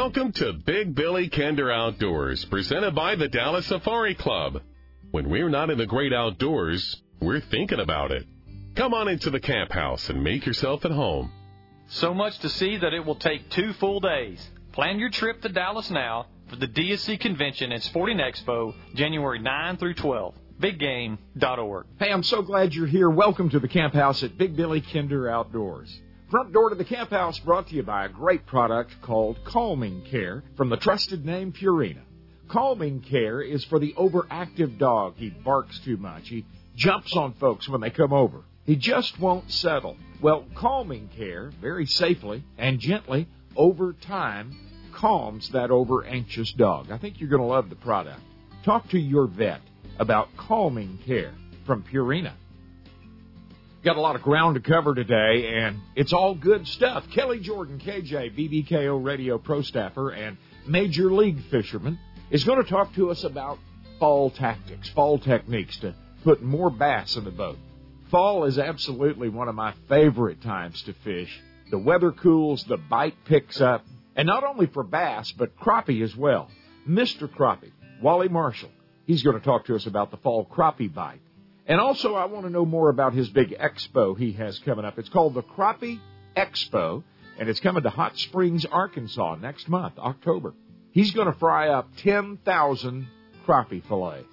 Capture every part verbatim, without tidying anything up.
Welcome to Big Billy Kinder Outdoors, presented by the Dallas Safari Club. When we're not in the great outdoors, we're thinking about it. Come on into the camp house and make yourself at home. So much to see that it will take two full days. Plan your trip to Dallas now for the D S C Convention and Sporting Expo, January ninth through twelfth. big game dot org. Hey, I'm so glad you're here. Welcome to the camp house at Big Billy Kinder Outdoors. Front door to the camp house brought to you by a great product called Calming Care from the trusted name Purina. Calming Care is for the overactive dog. He barks too much. He jumps on folks when they come over. He just won't settle. Well, Calming Care, very safely and gently, over time, calms that over-anxious dog. I think you're going to love the product. Talk to your vet about Calming Care from Purina. Got a lot of ground to cover today, and it's all good stuff. Kelly Jordan, K J, B B K O Radio Pro Staffer and Major League Fisherman, is going to talk to us about fall tactics, fall techniques to put more bass in the boat. Fall is absolutely one of my favorite times to fish. The weather cools, the bite picks up, and not only for bass, but crappie as well. Mister Crappie, Wally Marshall, he's going to talk to us about the fall crappie bite. And also, I want to know more about his big expo he has coming up. It's called the Crappie Expo, and it's coming to Hot Springs, Arkansas next month, October. He's going to fry up ten thousand crappie fillets.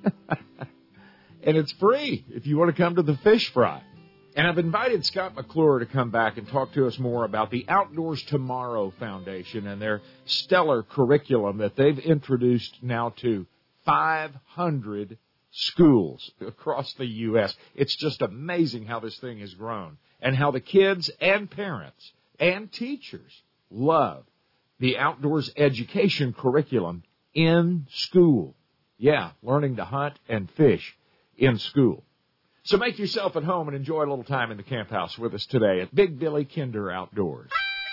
And it's free if you want to come to the fish fry. And I've invited Scott McClure to come back and talk to us more about the Outdoors Tomorrow Foundation and their stellar curriculum that they've introduced now to five hundred schools across the U S It's just amazing how this thing has grown and how the kids and parents and teachers love the outdoors education curriculum in school. Yeah, learning to hunt and fish in school. So make yourself at home and enjoy a little time in the camp house with us today at Big Billy Kinder Outdoors.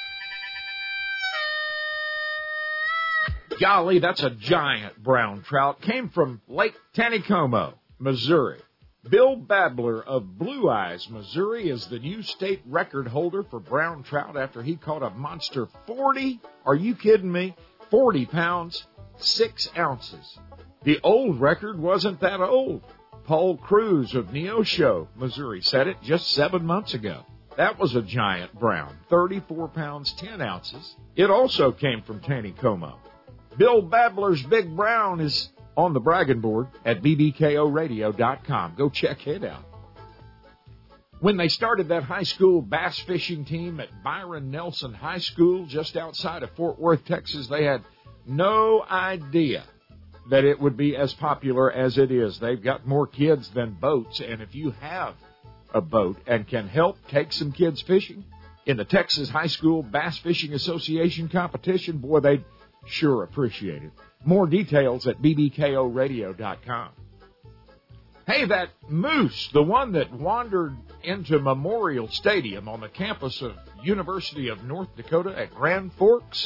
Golly, that's a giant brown trout. Came from Lake Taneycomo, Missouri. Bill Babler of Blue Eyes, Missouri, is the new state record holder for brown trout after he caught a monster forty, are you kidding me, forty pounds, six ounces. The old record wasn't that old. Paul Cruz of Neosho, Missouri, set it just seven months ago. That was a giant brown, thirty-four pounds, ten ounces. It also came from Taneycomo. Bill Babler's Big Brown is on the bragging board at B B K O radio dot com. Go check it out. When they started that high school bass fishing team at Byron Nelson High School just outside of Fort Worth, Texas, they had no idea that it would be as popular as it is. They've got more kids than boats, and if you have a boat and can help take some kids fishing in the Texas High School Bass Fishing Association competition, boy, they'd sure appreciate it. More details at B B K O radio dot com. Hey, that moose, the one that wandered into Memorial Stadium on the campus of University of North Dakota at Grand Forks,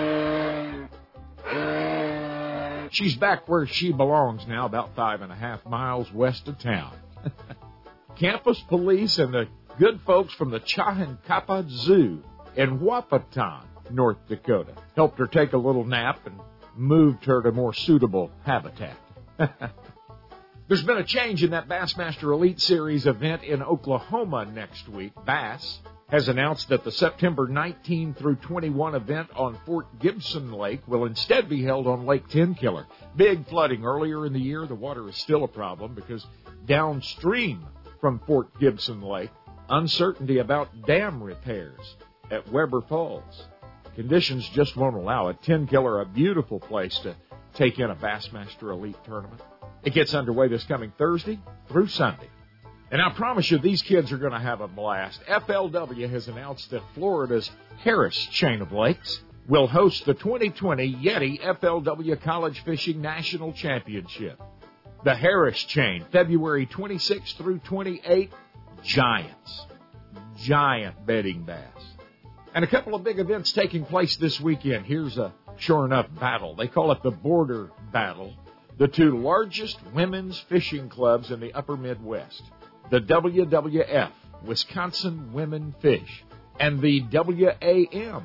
she's back where she belongs now, about five and a half miles west of town. Campus police and the good folks from the Chahankapa Zoo in Wahpeton, North Dakota, helped her take a little nap and moved her to more suitable habitat. There's been a change in that Bassmaster Elite Series event in Oklahoma next week. Bass has announced that the September nineteenth through twenty-first event on Fort Gibson Lake will instead be held on Lake Tenkiller. Big flooding earlier in the year. The water is still a problem because downstream from Fort Gibson Lake, uncertainty about dam repairs at Weber Falls. Conditions just won't allow it. Tenkiller, a beautiful place to take in a Bassmaster Elite tournament. It gets underway this coming Thursday through Sunday. And I promise you, these kids are going to have a blast. F L W has announced that Florida's Harris Chain of Lakes will host the twenty twenty Yeti F L W College Fishing National Championship. The Harris Chain, February twenty-sixth through twenty-eighth, giants. Giant bedding bass. And a couple of big events taking place this weekend. Here's a sure enough battle. They call it the Border Battle. The two largest women's fishing clubs in the upper Midwest, the W W F, Wisconsin Women Fish, and the W A M,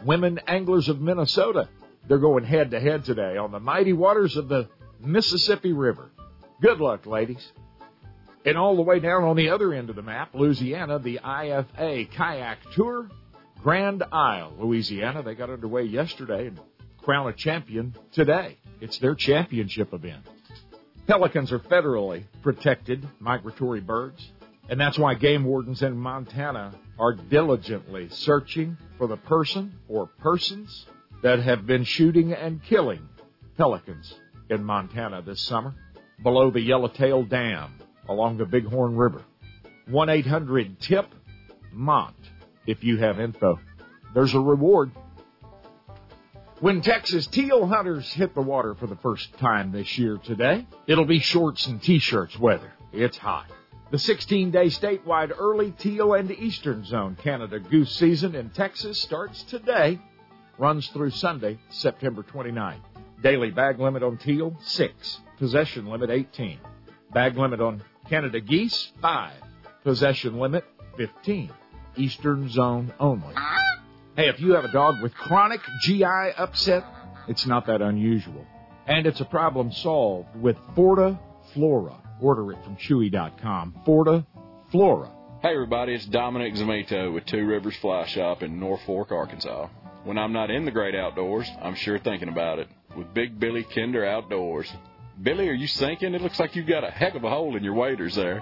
Women Anglers of Minnesota, they're going head-to-head today on the mighty waters of the Mississippi River. Good luck, ladies. And all the way down on the other end of the map, Louisiana, the I F A Kayak Tour, Grand Isle, Louisiana. They got underway yesterday and crown a champion today. It's their championship event. Pelicans are federally protected migratory birds, and that's why game wardens in Montana are diligently searching for the person or persons that have been shooting and killing pelicans in Montana this summer below the Yellowtail Dam along the Bighorn River. one eight hundred tip Mont if you have info. There's a reward. When Texas teal hunters hit the water for the first time this year today, it'll be shorts and T-shirts weather. It's hot. The sixteen-day statewide early teal and eastern zone Canada goose season in Texas starts today, runs through Sunday, September twenty-ninth. Daily bag limit on teal, six. Possession limit, eighteen. Bag limit on Canada geese, five. Possession limit, fifteen. Eastern zone only. Hey, if you have a dog with chronic G I upset, it's not that unusual. And it's a problem solved with Forta Flora. Order it from Chewy dot com. Forta Flora. Hey, everybody, it's Dominic Zamito with Two Rivers Fly Shop in North Fork, Arkansas. When I'm not in the great outdoors, I'm sure thinking about it with Big Billy Kinder Outdoors. Billy, are you sinking? It looks like you've got a heck of a hole in your waders there.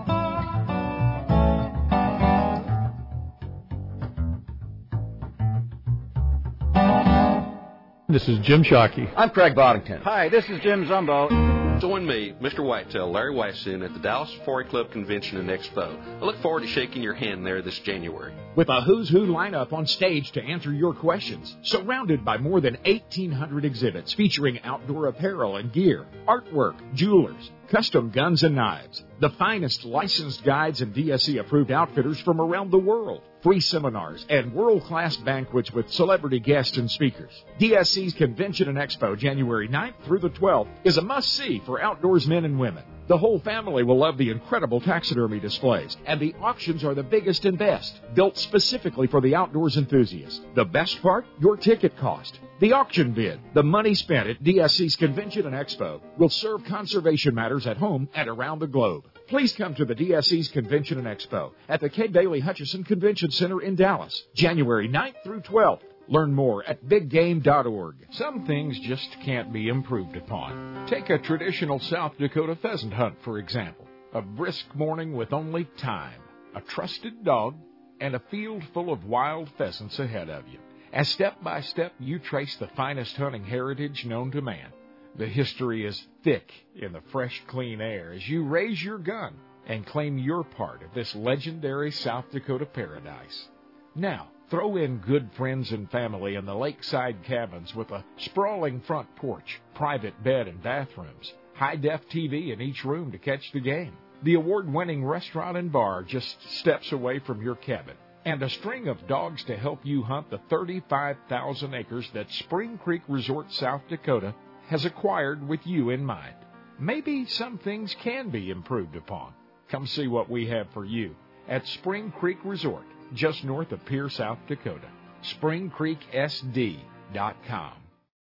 This is Jim Shockey. I'm Craig Boddington. Hi, this is Jim Zumbo. Join me, Mister Whitetail, Larry Weishuhn, at the Dallas Safari Club Convention and Expo. I look forward to shaking your hand there this January. With a who's who lineup on stage to answer your questions, surrounded by more than eighteen hundred exhibits featuring outdoor apparel and gear, artwork, jewelers, custom guns and knives, the finest licensed guides and D S C-approved outfitters from around the world, free seminars, and world-class banquets with celebrity guests and speakers. D S C's Convention and Expo, January ninth through the twelfth, is a must-see for outdoors men and women. The whole family will love the incredible taxidermy displays, and the auctions are the biggest and best, built specifically for the outdoors enthusiast. The best part? Your ticket cost. The auction bid, the money spent at D S C's Convention and Expo, will serve conservation matters at home and around the globe. Please come to the D S C's Convention and Expo at the K. Bailey Hutchison Convention Center in Dallas, January ninth through twelfth. Learn more at big game dot org. Some things just can't be improved upon. Take a traditional South Dakota pheasant hunt, for example. A brisk morning with only time, a trusted dog, and a field full of wild pheasants ahead of you. As step by step you trace the finest hunting heritage known to man. The history is thick in the fresh, clean air as you raise your gun and claim your part of this legendary South Dakota paradise. Now, throw in good friends and family in the lakeside cabins with a sprawling front porch, private bed and bathrooms, high-def T V in each room to catch the game, the award-winning restaurant and bar just steps away from your cabin, and a string of dogs to help you hunt the thirty-five thousand acres that Spring Creek Resort, South Dakota, has acquired with you in mind. Maybe some things can be improved upon. Come see what we have for you at Spring Creek Resort, just north of Pierre, South Dakota. spring creek s d dot com.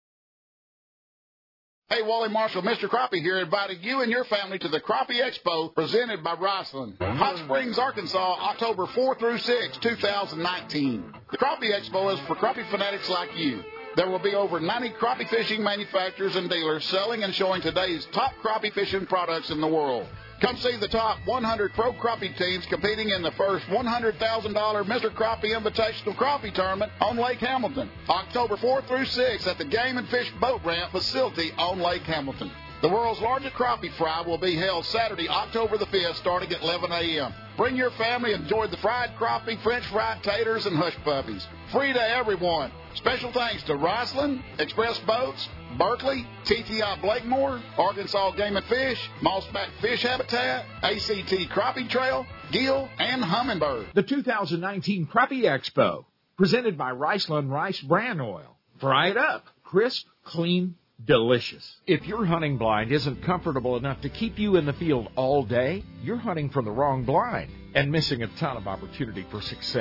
Hey, Wally Marshall, Mister Crappie here, inviting you and your family to the Crappie Expo presented by Riceland. Hot Springs, Arkansas, October fourth through sixth, two thousand nineteen. The Crappie Expo is for crappie fanatics like you. There will be over ninety crappie fishing manufacturers and dealers selling and showing today's top crappie fishing products in the world. Come see the top one hundred pro crappie teams competing in the first one hundred thousand dollars Mister Crappie Invitational Crappie Tournament on Lake Hamilton, October fourth through sixth at the Game and Fish Boat Ramp facility on Lake Hamilton. The world's largest crappie fry will be held Saturday, October the fifth, starting at eleven a.m. Bring your family and enjoy the fried crappie, French fried taters, and hush puppies. Free to everyone. Special thanks to Riceland, Express Boats, Berkeley, T T I Blakemore, Arkansas Game and Fish, Mossback Fish Habitat, A C T Crappie Trail, Gill, and Humminbird. The two thousand nineteen Crappie Expo, presented by Riceland Rice Bran Oil. Fry it up. Crisp, clean, delicious. If your hunting blind isn't comfortable enough to keep you in the field all day, you're hunting from the wrong blind and missing a ton of opportunity for success.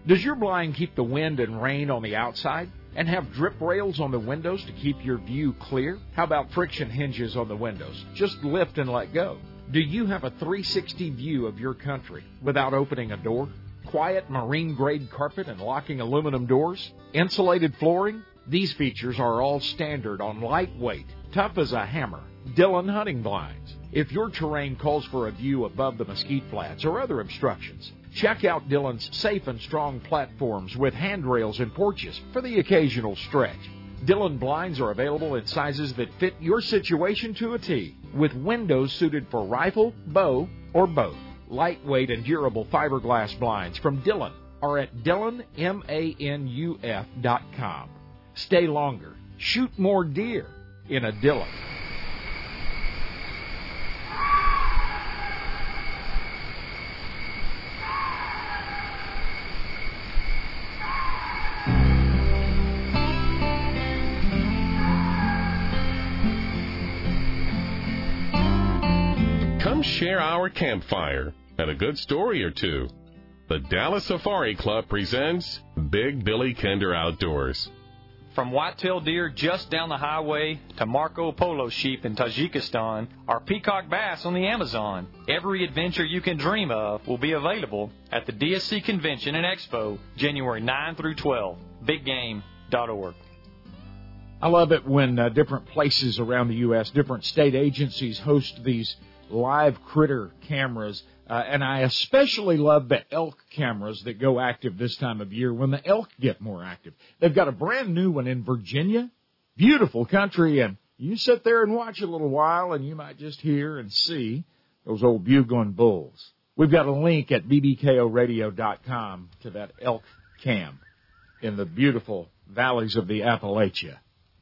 Does your blind keep the wind and rain on the outside and have drip rails on the windows to keep your view clear? How about friction hinges on the windows? Just lift and let go. Do you have a three sixty view of your country without opening a door? Quiet marine-grade carpet and locking aluminum doors? Insulated flooring? These features are all standard on lightweight, tough as a hammer Dillon hunting blinds. If your terrain calls for a view above the mesquite flats or other obstructions, check out Dillon's safe and strong platforms with handrails and porches for the occasional stretch. Dillon blinds are available in sizes that fit your situation to a T, with windows suited for rifle, bow, or both. Lightweight and durable fiberglass blinds from Dillon are at Dillon manuf dot com. Stay longer, shoot more deer in a Dillon. Come share our campfire and a good story or two. The Dallas Safari Club presents Big Billy Kinder Outdoors. From whitetail deer just down the highway to Marco Polo sheep in Tajikistan or peacock bass on the Amazon, every adventure you can dream of will be available at the D S C Convention and Expo, January ninth through twelfth. big game dot org. I love it when uh, different places around the U S, different state agencies host these live critter cameras, uh, and I especially love the elk cameras that go active this time of year when the elk get more active. They've got a brand new one in Virginia, beautiful country, and you sit there and watch a little while, and you might just hear and see those old bugling bulls. We've got a link at b b k o radio dot com to that elk cam in the beautiful valleys of the Appalachia.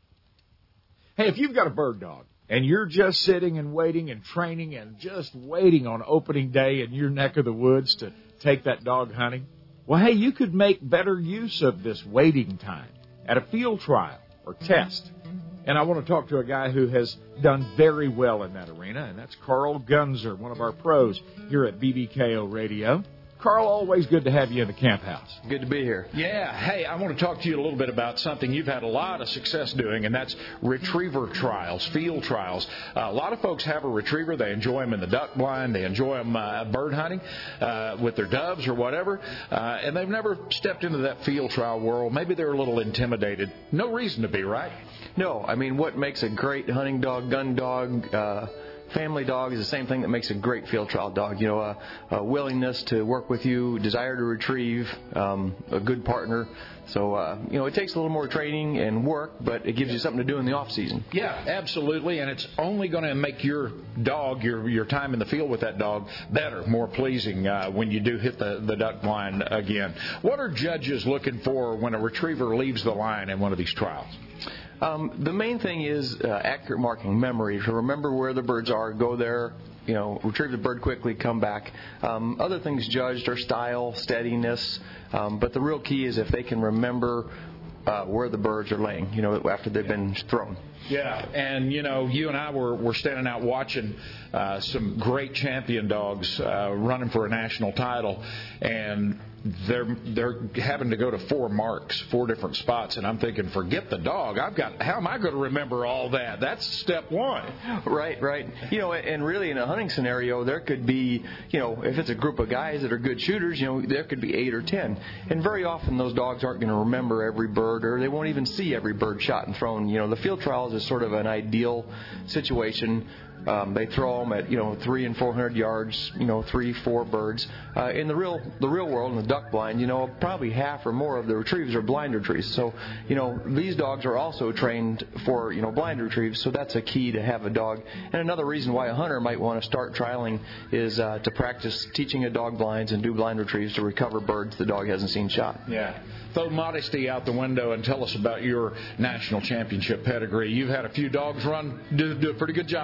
Hey, if you've got a bird dog, and you're just sitting and waiting and training and just waiting on opening day in your neck of the woods to take that dog hunting, well, hey, you could make better use of this waiting time at a field trial or test. And I want to talk to a guy who has done very well in that arena, and that's Carl Gunzer, one of our pros here at B B K O Radio. Carl, always good to have you in the camp house. Good to be here. Yeah. Hey, I want to talk to you a little bit about something you've had a lot of success doing, and that's retriever trials, field trials. Uh, a lot of folks have a retriever. They enjoy them in the duck blind. They enjoy them uh, bird hunting uh, with their doves or whatever, uh, and they've never stepped into that field trial world. Maybe they're a little intimidated. No reason to be, right? No. I mean, what makes a great hunting dog, gun dog, uh, family dog is the same thing that makes a great field trial dog. You know, a, a willingness to work with you, desire to retrieve, um, a good partner. So, uh, you know, it takes a little more training and work, but it gives you something to do in the off season. Yeah, absolutely, and it's only going to make your dog, your your time in the field with that dog, better, more pleasing uh, when you do hit the, the duck blind again. What are judges looking for when a retriever leaves the line in one of these trials? Um, the main thing is uh, accurate marking, memory, to remember where the birds are, go there, you know, retrieve the bird quickly, come back. Um, other things judged are style, steadiness, um, but the real key is if they can remember uh, where the birds are laying, you know, after they've been thrown. Yeah, and, you know, you and I were, were standing out watching uh, some great champion dogs uh, running for a national title, and they're they're having to go to four marks, four different spots, and I'm thinking, forget the dog. I've got, how am I going to remember all that? That's step one. Right, right. You know, and really in a hunting scenario, there could be, you know, if it's a group of guys that are good shooters, you know, there could be eight or ten. And very often those dogs aren't going to remember every bird, or they won't even see every bird shot and thrown. You know, the field trials is sort of an ideal situation. Um, they throw them at, you know, three and four hundred yards, you know, three, four birds. Uh, in the real, the real world, in the duck blind, you know, probably half or more of the retrieves are blind retrieves. So, you know, these dogs are also trained for, you know, blind retrieves. So that's a key to have a dog. And another reason why a hunter might want to start trialing is uh, to practice teaching a dog blinds and do blind retrieves to recover birds the dog hasn't seen shot. Yeah. Throw modesty out the window and tell us about your national championship pedigree. You've had a few dogs run, do, do a pretty good job through the years.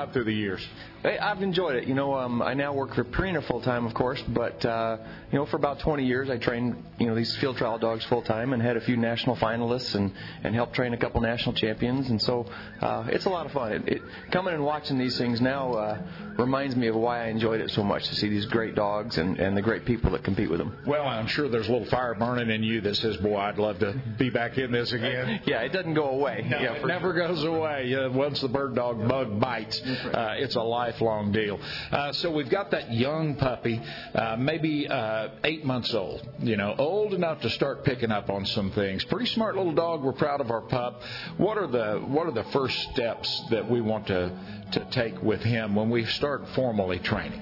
years? I've enjoyed it. You know, um, I now work for Purina full time, of course, but uh, you know, for about twenty years, I trained you know these field trial dogs full time and had a few national finalists and and helped train a couple national champions. And so uh, it's a lot of fun. It, it, coming and watching these things now uh, reminds me of why I enjoyed it so much, to see these great dogs and and the great people that compete with them. Well, I'm sure there's a little fire burning in you that says, "Boy, I'd love to be back in this again." Yeah, it doesn't go away. No, yeah, it never sure. goes away. Uh, once the bird dog bug bites, uh, it's a lifelong deal. Uh, so we've got that young puppy, uh, maybe uh, eight months old, you know, old enough to start picking up on some things. Pretty smart little dog. We're proud of our pup. What are the what are the first steps that we want to, to take with him when we start formally training?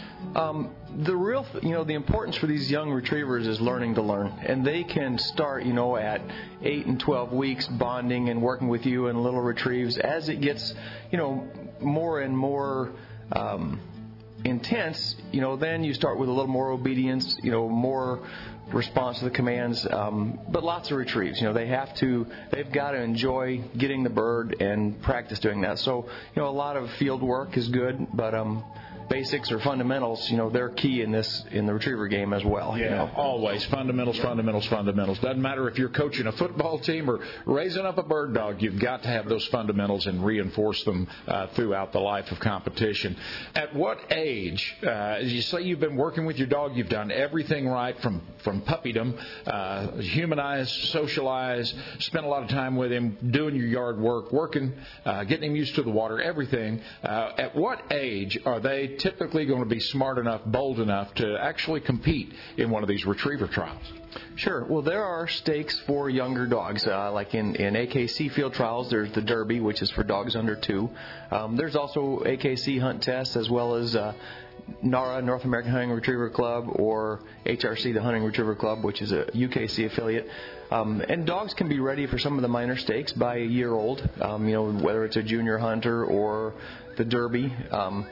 Um, the real, you know, the importance for these young retrievers is learning to learn, and they can start, you know, at eight and twelve weeks bonding and working with you and little retrieves. As it gets, you know, more and more um, intense, you know, then you start with a little more obedience, you know, more response to the commands, um, but lots of retrieves. You know, they have to, they've got to enjoy getting the bird and practice doing that. So, you know, a lot of field work is good, but um, basics or fundamentals, you know, they're key in this in the retriever game as well. Yeah, you know? always fundamentals, fundamentals, fundamentals. Doesn't matter if you're coaching a football team or raising up a bird dog. You've got to have those fundamentals and reinforce them uh, throughout the life of competition. At what age? Uh, you say you've been working with your dog. You've done everything right from from puppydom, uh, humanize, socialize, spent a lot of time with him, doing your yard work, working, uh, getting him used to the water, everything. Uh, at what age are they typically going to be smart enough, bold enough to actually compete in one of these retriever trials? Sure. Well, there are stakes for younger dogs. Uh, like in, in A K C field trials, there's the Derby, which is for dogs under two. Um, there's also A K C hunt tests, as well as uh, NARA, North American Hunting Retriever Club, or H R C, the Hunting Retriever Club, which is a U K C affiliate. Um, and dogs can be ready for some of the minor stakes by a year old, um, you know, whether it's a junior hunter or the Derby. Um,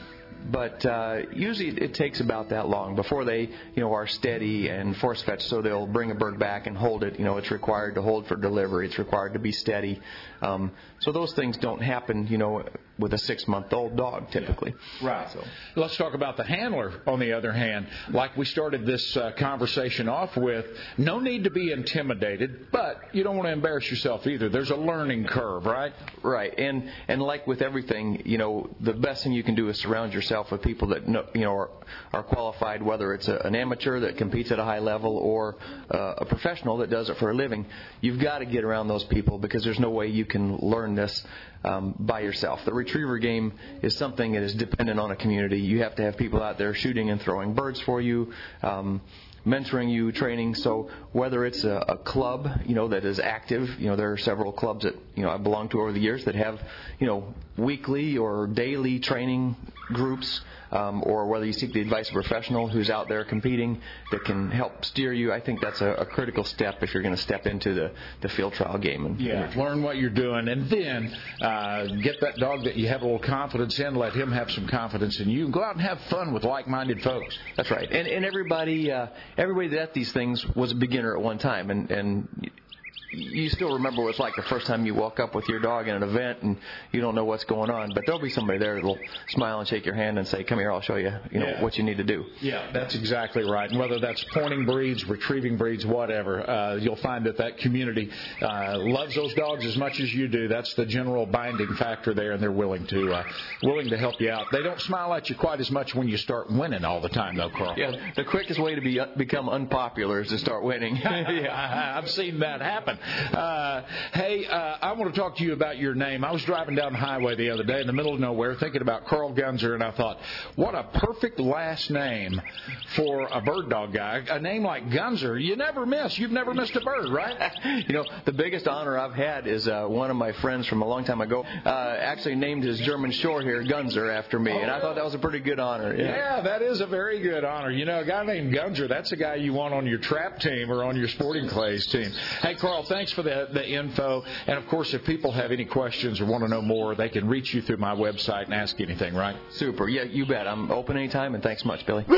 But uh, usually it takes about that long before they, you know, are steady and force fetch. So they'll bring a bird back and hold it. You know, it's required to hold for delivery. It's required to be steady. Um, so those things don't happen, you know, with a six-month-old dog typically. Yeah. Right. So let's talk about the handler. On the other hand, like we started this uh, conversation off with, no need to be intimidated, but you don't want to embarrass yourself either. There's a learning curve, right? Right. And and like with everything, you know, the best thing you can do is surround yourself with people that know, you know are, are qualified, whether it's a, an amateur that competes at a high level or uh, a professional that does it for a living. You've got to get around those people, because there's no way you can learn this um, by yourself. The retriever game is something that is dependent on a community. You have to have people out there shooting and throwing birds for you, um, mentoring you, training. So whether it's a, a club, you know, that is active, you know, there are several clubs that, you know, I belong to over the years that have, you know, weekly or daily training groups, um, or whether you seek the advice of a professional who's out there competing that can help steer you. I think that's a, a critical step if you're going to step into the, the field trial game. And, yeah, and learn what you're doing, and then uh, get that dog that you have a little confidence in, let him have some confidence in you, and go out and have fun with like-minded folks. That's right. And, and everybody, uh, everybody that at these things was a beginner at one time, and, and you still remember what it's like the first time you walk up with your dog in an event and you don't know what's going on, but there'll be somebody there that'll smile and shake your hand and say, "Come here, I'll show you, you know, yeah. what you need to do." Yeah, that's exactly right. And whether that's pointing breeds, retrieving breeds, whatever, uh, you'll find that that community uh, loves those dogs as much as you do. That's the general binding factor there, and they're willing to uh, willing to help you out. They don't smile at you quite as much when you start winning all the time, though, Carl. Yeah, the quickest way to be become unpopular is to start winning. Yeah, I've seen that happen. Uh, hey, uh, I want to talk to you about your name. I was driving down the highway the other day in the middle of nowhere thinking about Carl Gunzer, and I thought, what a perfect last name for a bird dog guy. A name like Gunzer, you never miss. You've never missed a bird, right? You know, the biggest honor I've had is uh, one of my friends from a long time ago uh, actually named his German short hair Gunzer after me, and I thought that was a pretty good honor. Yeah. yeah, that is a very good honor. You know, a guy named Gunzer, that's a guy you want on your trap team or on your sporting clays team. Hey, Carl, thanks for the, the info. And, of course, if people have any questions or want to know more, they can reach you through my website and ask anything, right? Super. Yeah, you bet. I'm open anytime, and thanks much, Billy.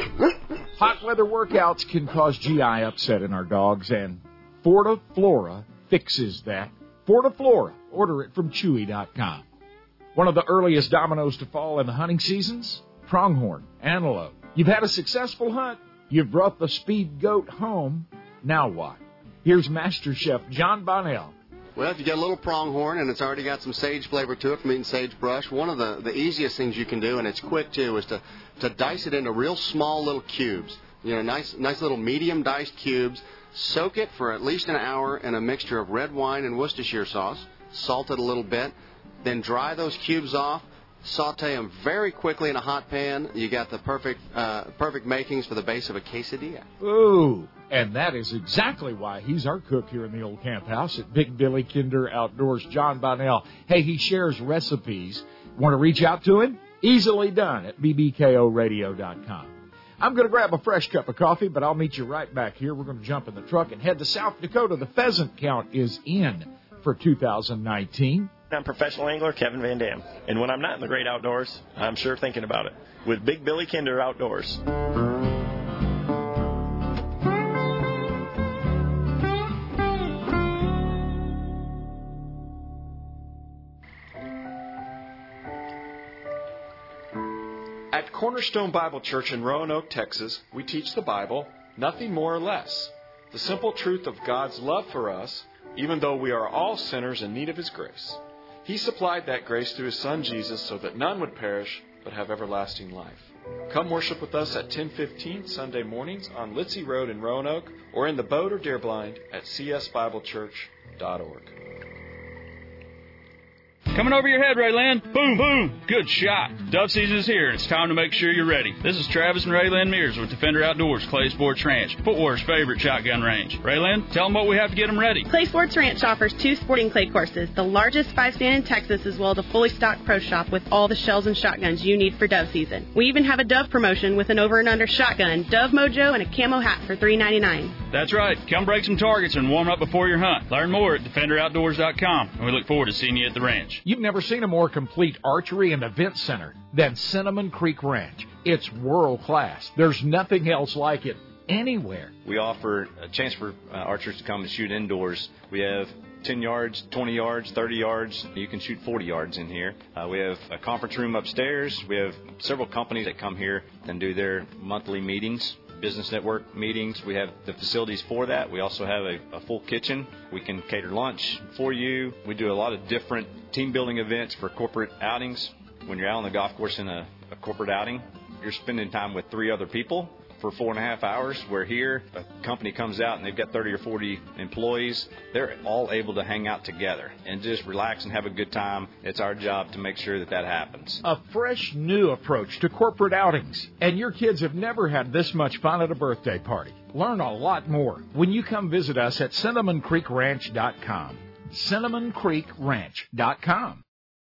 Hot weather workouts can cause G I upset in our dogs, and FortiFlora fixes that. FortiFlora. Order it from Chewy dot com. One of the earliest dominoes to fall in the hunting seasons? Pronghorn, antelope. You've had a successful hunt. You've brought the speed goat home. Now what? Here's Master Chef John Bonnell. Well, if you get a little pronghorn and it's already got some sage flavor to it from eating sagebrush, one of the, the easiest things you can do, and it's quick too, is to, to dice it into real small little cubes. You know, nice nice little medium diced cubes. Soak it for at least an hour in a mixture of red wine and Worcestershire sauce. Salt it a little bit. Then dry those cubes off. Saute them very quickly in a hot pan. You got the perfect uh, perfect makings for the base of a quesadilla. Ooh, and that is exactly why he's our cook here in the old camp house at Big Billy Kinder Outdoors, John Bonnell. Hey, he shares recipes. Want to reach out to him? Easily done at b b k o radio dot com. I'm going to grab a fresh cup of coffee, but I'll meet you right back here. We're going to jump in the truck and head to South Dakota. The pheasant count is in for two thousand nineteen. I'm professional angler Kevin Van Dam, and when I'm not in the great outdoors, I'm sure thinking about it with Big Billy Kinder Outdoors. At Cornerstone Bible Church in Roanoke, Texas, we teach the Bible, nothing more or less. The simple truth of God's love for us, even though we are all sinners in need of His grace. He supplied that grace through His Son Jesus so that none would perish but have everlasting life. Come worship with us at ten fifteen Sunday mornings on Litzy Road in Roanoke or in the boat or deer blind at c s bible church dot org. Coming over your head, Raylan. Boom, boom. Good shot. Dove season is here, and it's time to make sure you're ready. This is Travis and Raylan Mears with Defender Outdoors, Clay Sports Ranch, Footwear's favorite shotgun range. Raylan, tell them what we have to get them ready. Clay Sports Ranch offers two sporting clay courses, the largest five-stand in Texas, as well as a fully stocked pro shop with all the shells and shotguns you need for dove season. We even have a dove promotion with an over and under shotgun, Dove Mojo, and a camo hat for three ninety-nine. That's right. Come break some targets and warm up before your hunt. Learn more at defender outdoors dot com, and we look forward to seeing you at the ranch. You've never seen a more complete archery and event center than Cinnamon Creek Ranch. It's world class. There's nothing else like it anywhere. We offer a chance for uh, archers to come and shoot indoors. We have ten yards, twenty yards, thirty yards. You can shoot forty yards in here. Uh, we have a conference room upstairs. We have several companies that come here and do their monthly meetings. Business network meetings. We have the facilities for that. We also have a, a full kitchen. We can cater lunch for you. We do a lot of different team building events for corporate outings. When you're out on the golf course in a, a corporate outing, you're spending time with three other people for four and a half hours, where here a company comes out and they've got thirty or forty employees. They're all able to hang out together and just relax and have a good time. It's our job to make sure that that happens. A fresh new approach to corporate outings, and your kids have never had this much fun at a birthday party. Learn a lot more when you come visit us at cinnamon creek ranch dot com. cinnamon creek ranch dot com.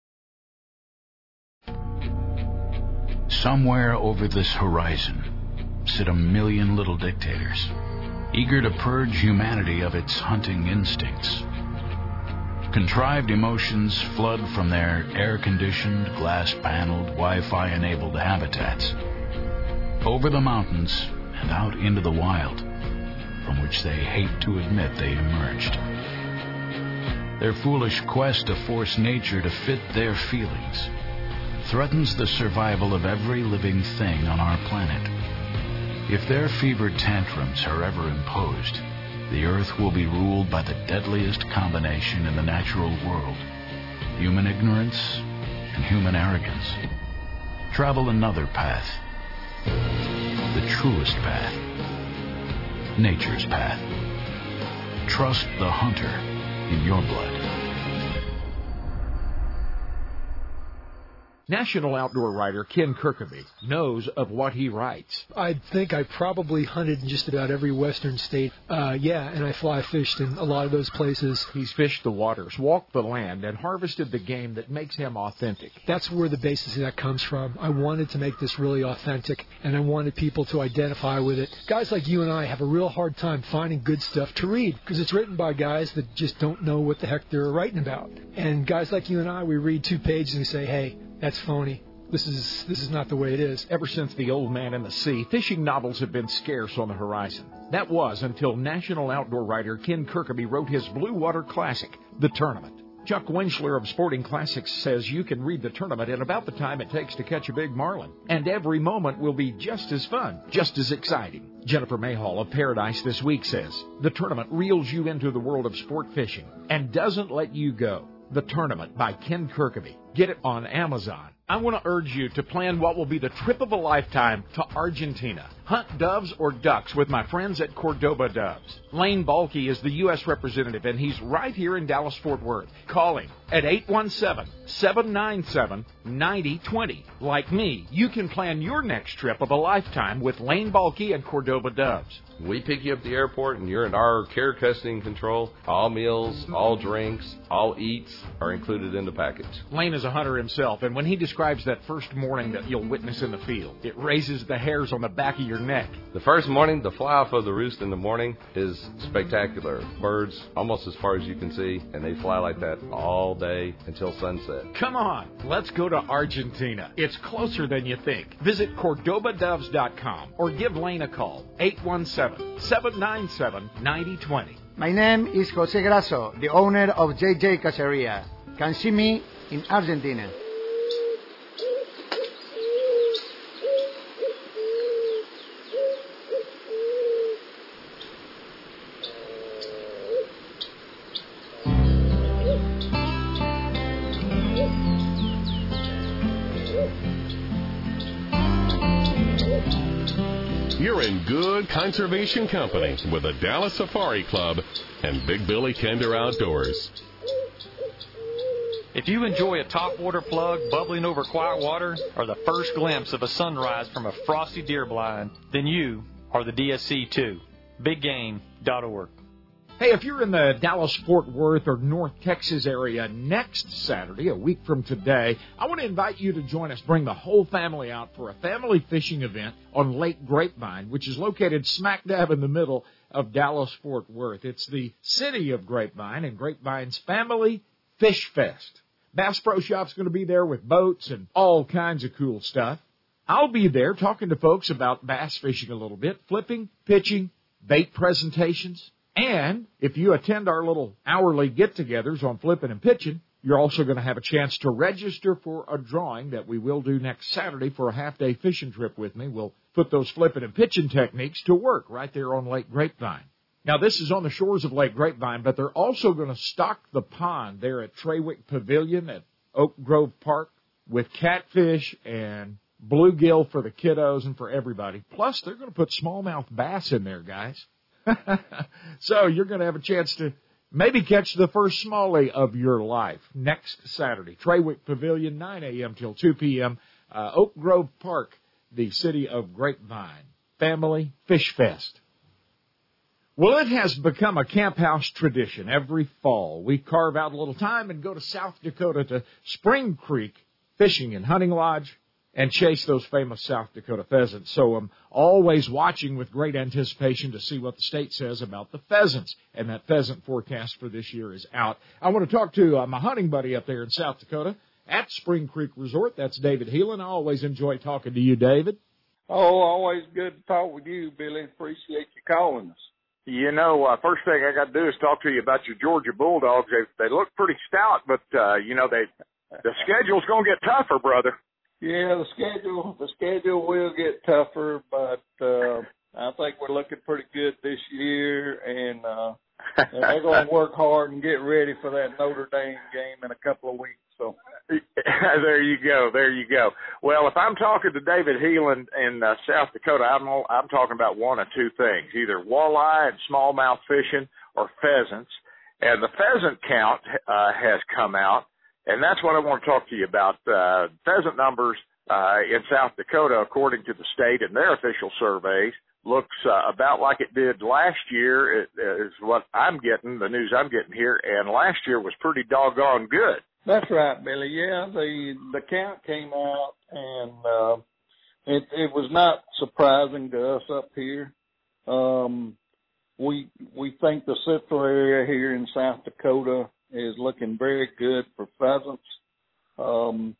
Somewhere over this horizon sit a million little dictators, eager to purge humanity of its hunting instincts. Contrived emotions flood from their air-conditioned, glass-paneled, Wi-Fi-enabled habitats, over the mountains and out into the wild, from which they hate to admit they emerged. Their foolish quest to force nature to fit their feelings threatens the survival of every living thing on our planet. If their fevered tantrums are ever imposed, the Earth will be ruled by the deadliest combination in the natural world: human ignorance and human arrogance. Travel another path, the truest path, nature's path. Trust the hunter in your blood. National outdoor writer Ken Kirkaby knows of what he writes. I think I probably hunted in just about every western state. Uh, yeah, and I fly fished in a lot of those places. He's fished the waters, walked the land, and harvested the game that makes him authentic. That's where the basis of that comes from. I wanted to make this really authentic, and I wanted people to identify with it. Guys like you and I have a real hard time finding good stuff to read because it's written by guys that just don't know what the heck they're writing about. And guys like you and I, we read two pages and we say, hey, that's phony. This is this is not the way it is. Ever since The Old Man and the Sea, fishing novels have been scarce on the horizon. That was until national outdoor writer Ken Kirkaby wrote his Blue Water classic, The Tournament. Chuck Winchler of Sporting Classics says you can read the tournament in about the time it takes to catch a big marlin. And every moment will be just as fun, just as exciting. Jennifer Mayhall of Paradise This Week says the tournament reels you into the world of sport fishing and doesn't let you go. The Tournament by Ken Kirkaby. Get it on Amazon. I want to urge you to plan what will be the trip of a lifetime to Argentina. Hunt doves or ducks with my friends at Cordoba Doves. Lane Balke is the U S representative, and he's right here in Dallas-Fort Worth. Call him at eight one seven, seven nine seven, nine zero two zero. Like me, you can plan your next trip of a lifetime with Lane Balke and Cordoba Doves. We pick you up at the airport, and you're in our care, custody, and control. All meals, all drinks, all eats are included in the package. Lane is a hunter himself, and when he describes that first morning that you'll witness in the field, it raises the hairs on the back of your neck. The first morning, the fly-off of the roost in the morning is spectacular. Birds almost as far as you can see, and they fly like that all day until sunset. Come on, let's go to Argentina. It's closer than you think. Visit Cordoba Doves dot com or give Lane a call, eight one seven, seven nine seven, nine zero two zero. My name is Jose Grasso, the owner of J J Caceria. Can see me in Argentina. You're in good conservation company with the Dallas Safari Club and Big Billy Kinder Outdoors. If you enjoy a topwater plug bubbling over quiet water or the first glimpse of a sunrise from a frosty deer blind, then you are the D S C too. big game dot org. Hey, if you're in the Dallas-Fort Worth or North Texas area next Saturday, a week from today, I want to invite you to join us. Bring the whole family out for a family fishing event on Lake Grapevine, which is located smack dab in the middle of Dallas-Fort Worth. It's the city of Grapevine and Grapevine's Family Fish Fest. Bass Pro Shop's going to be there with boats and all kinds of cool stuff. I'll be there talking to folks about bass fishing a little bit, flipping, pitching, bait presentations. And if you attend our little hourly get-togethers on flipping and pitching, you're also going to have a chance to register for a drawing that we will do next Saturday for a half-day fishing trip with me. We'll put those flipping and pitching techniques to work right there on Lake Grapevine. Now, this is on the shores of Lake Grapevine, but they're also going to stock the pond there at Trawick Pavilion at Oak Grove Park with catfish and bluegill for the kiddos and for everybody. Plus, they're going to put smallmouth bass in there, guys. So you're going to have a chance to maybe catch the first smallie of your life next Saturday. Trawick Pavilion, nine a.m. till two p.m. Uh, Oak Grove Park, the city of Grapevine. Family Fish Fest. Well, it has become a camp house tradition. Every fall, we carve out a little time and go to South Dakota to Spring Creek Fishing and Hunting Lodge and chase those famous South Dakota pheasants. So I'm always watching with great anticipation to see what the state says about the pheasants. And that pheasant forecast for this year is out. I want to talk to uh, my hunting buddy up there in South Dakota at Spring Creek Resort. That's David Heelan. I always enjoy talking to you, David. Oh, always good to talk with you, Billy. Appreciate you calling us. You know, uh, first thing I got to do is talk to you about your Georgia Bulldogs. They, they look pretty stout, but, uh, you know, they the schedule's going to get tougher, brother. Yeah, the schedule the schedule will get tougher, but uh, I think we're looking pretty good this year, and uh, they're going to work hard and get ready for that Notre Dame game in a couple of weeks. So there you go, there you go. Well, if I'm talking to David Heelan in uh, South Dakota, I'm I'm talking about one of two things: either walleye and smallmouth fishing, or pheasants. And the pheasant count uh, has come out. And that's what I want to talk to you about. Uh, pheasant numbers uh, in South Dakota, according to the state and their official surveys, looks uh, about like it did last year, it, is what I'm getting, the news I'm getting here. And last year was pretty doggone good. That's right, Billy. Yeah, the the count came out, and uh, it it was not surprising to us up here. Um, we we think the central area here in South Dakota is looking very good for pheasants. Um,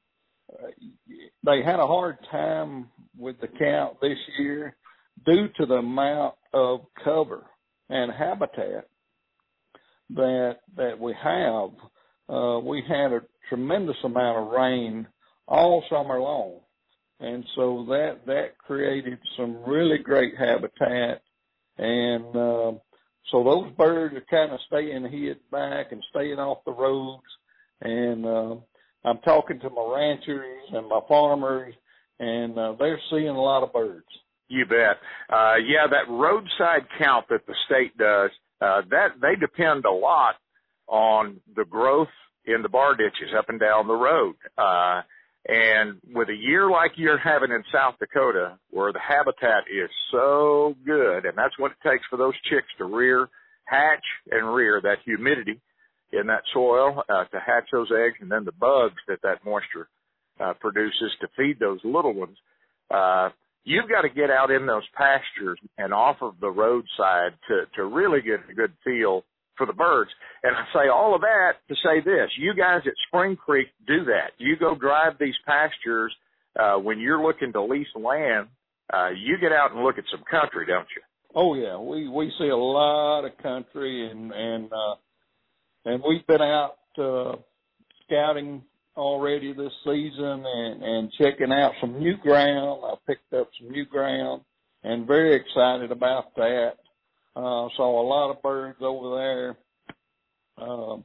they had a hard time with the count this year due to the amount of cover and habitat that that we have. uh, we had a tremendous amount of rain all summer long. And so that, that created some really great habitat. And, uh, so those birds are kind of staying hid back and staying off the roads. And, uh, I'm talking to my ranchers and my farmers, and, uh, they're seeing a lot of birds. You bet. Uh, yeah, that roadside count that the state does, uh, that they depend a lot on the growth in the bar ditches up and down the road. Uh, and with a year like you're having in South Dakota, where the habitat is so good, and that's what it takes for those chicks to rear, hatch, and rear, that humidity in that soil, uh, to hatch those eggs, and then the bugs that that moisture, uh, produces to feed those little ones. Uh, you've got to get out in those pastures and off of the roadside to, to really get a good feel for the birds. And I say all of that to say this: you guys at Spring Creek do that. You go drive these pastures, uh, when you're looking to lease land, uh, you get out and look at some country, don't you? Oh yeah, we, we see a lot of country, and, and, uh, and we've been out, uh, scouting already this season and, and checking out some new ground. I picked up some new ground and very excited about that. Uh, saw a lot of birds over there. Uh,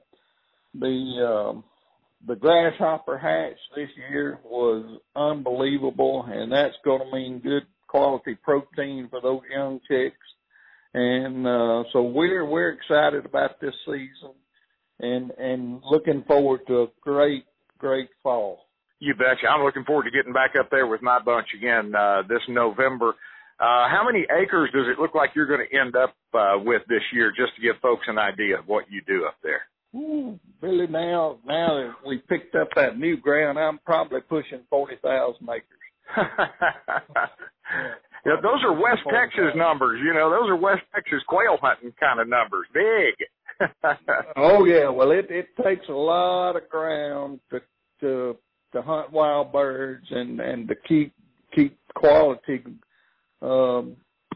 the, um, the grasshopper hatch this year was unbelievable, and that's going to mean good quality protein for those young chicks. And, uh, so we're, we're excited about this season and, and looking forward to a great, great fall. You betcha. I'm looking forward to getting back up there with my bunch again, uh, this November. Uh, how many acres does it look like you're going to end up uh, with this year, just to give folks an idea of what you do up there? Ooh, Billy, now, now that we picked up that new ground, I'm probably pushing forty thousand acres. Yeah, those are West Texas numbers. You know, those are West Texas quail hunting kind of numbers. Big. Oh, yeah. Well, it, it takes a lot of ground to, to, to hunt wild birds and, and to keep, keep quality Um,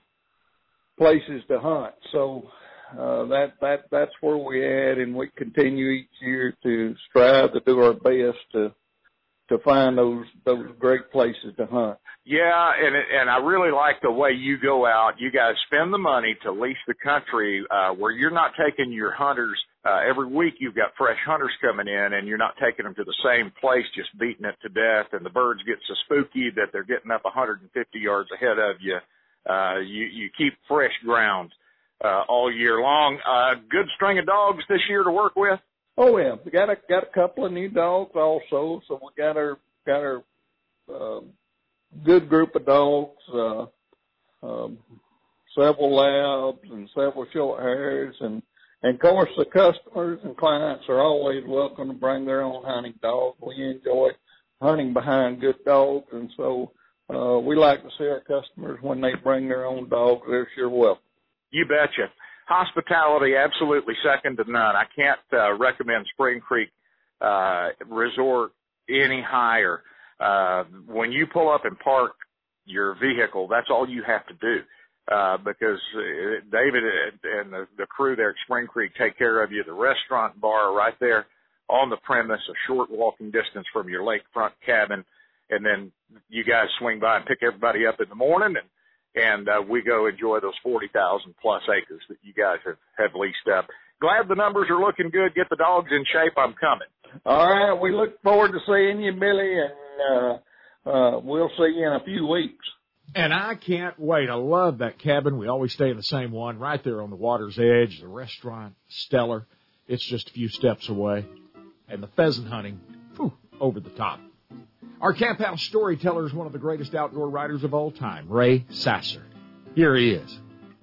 places to hunt. So uh, that that that's where we at, and we continue each year to strive to do our best to to find those those great places to hunt. Yeah, and it, and I really like the way you go out. You guys spend the money to lease the country, uh, where you're not taking your hunters uh, every week. You've got fresh hunters coming in, and you're not taking them to the same place, just beating it to death. And the birds get so spooky that they're getting up one hundred fifty yards ahead of you. Uh, you you keep fresh ground uh, all year long. Uh, good string of dogs this year to work with. Oh yeah, we got a got a couple of new dogs also. So we got our got our uh, good group of dogs. Uh, um, several labs and several short hairs, and and of course the customers and clients are always welcome to bring their own hunting dogs. We enjoy hunting behind good dogs, and so uh, we like to see our customers when they bring their own dogs. They're sure welcome. You betcha. Hospitality, absolutely second to none. I can't uh, recommend Spring Creek uh, Resort any higher. Uh, when you pull up and park your vehicle, that's all you have to do, uh, because uh, David and the, the crew there at Spring Creek take care of you. The restaurant bar right there on the premise, a short walking distance from your lakefront cabin, and then you guys swing by and pick everybody up in the morning, and and uh, we go enjoy those forty thousand plus acres that you guys have, have leased up. Glad the numbers are looking good. Get the dogs in shape. I'm coming. All right. We look forward to seeing you, Billy, and uh, uh, we'll see you in a few weeks. And I can't wait. I love that cabin. We always stay in the same one right there on the water's edge. The restaurant, stellar. It's just a few steps away. And the pheasant hunting, whew, over the top. Our Camp House storyteller is one of the greatest outdoor writers of all time, Ray Sasser. Here he is.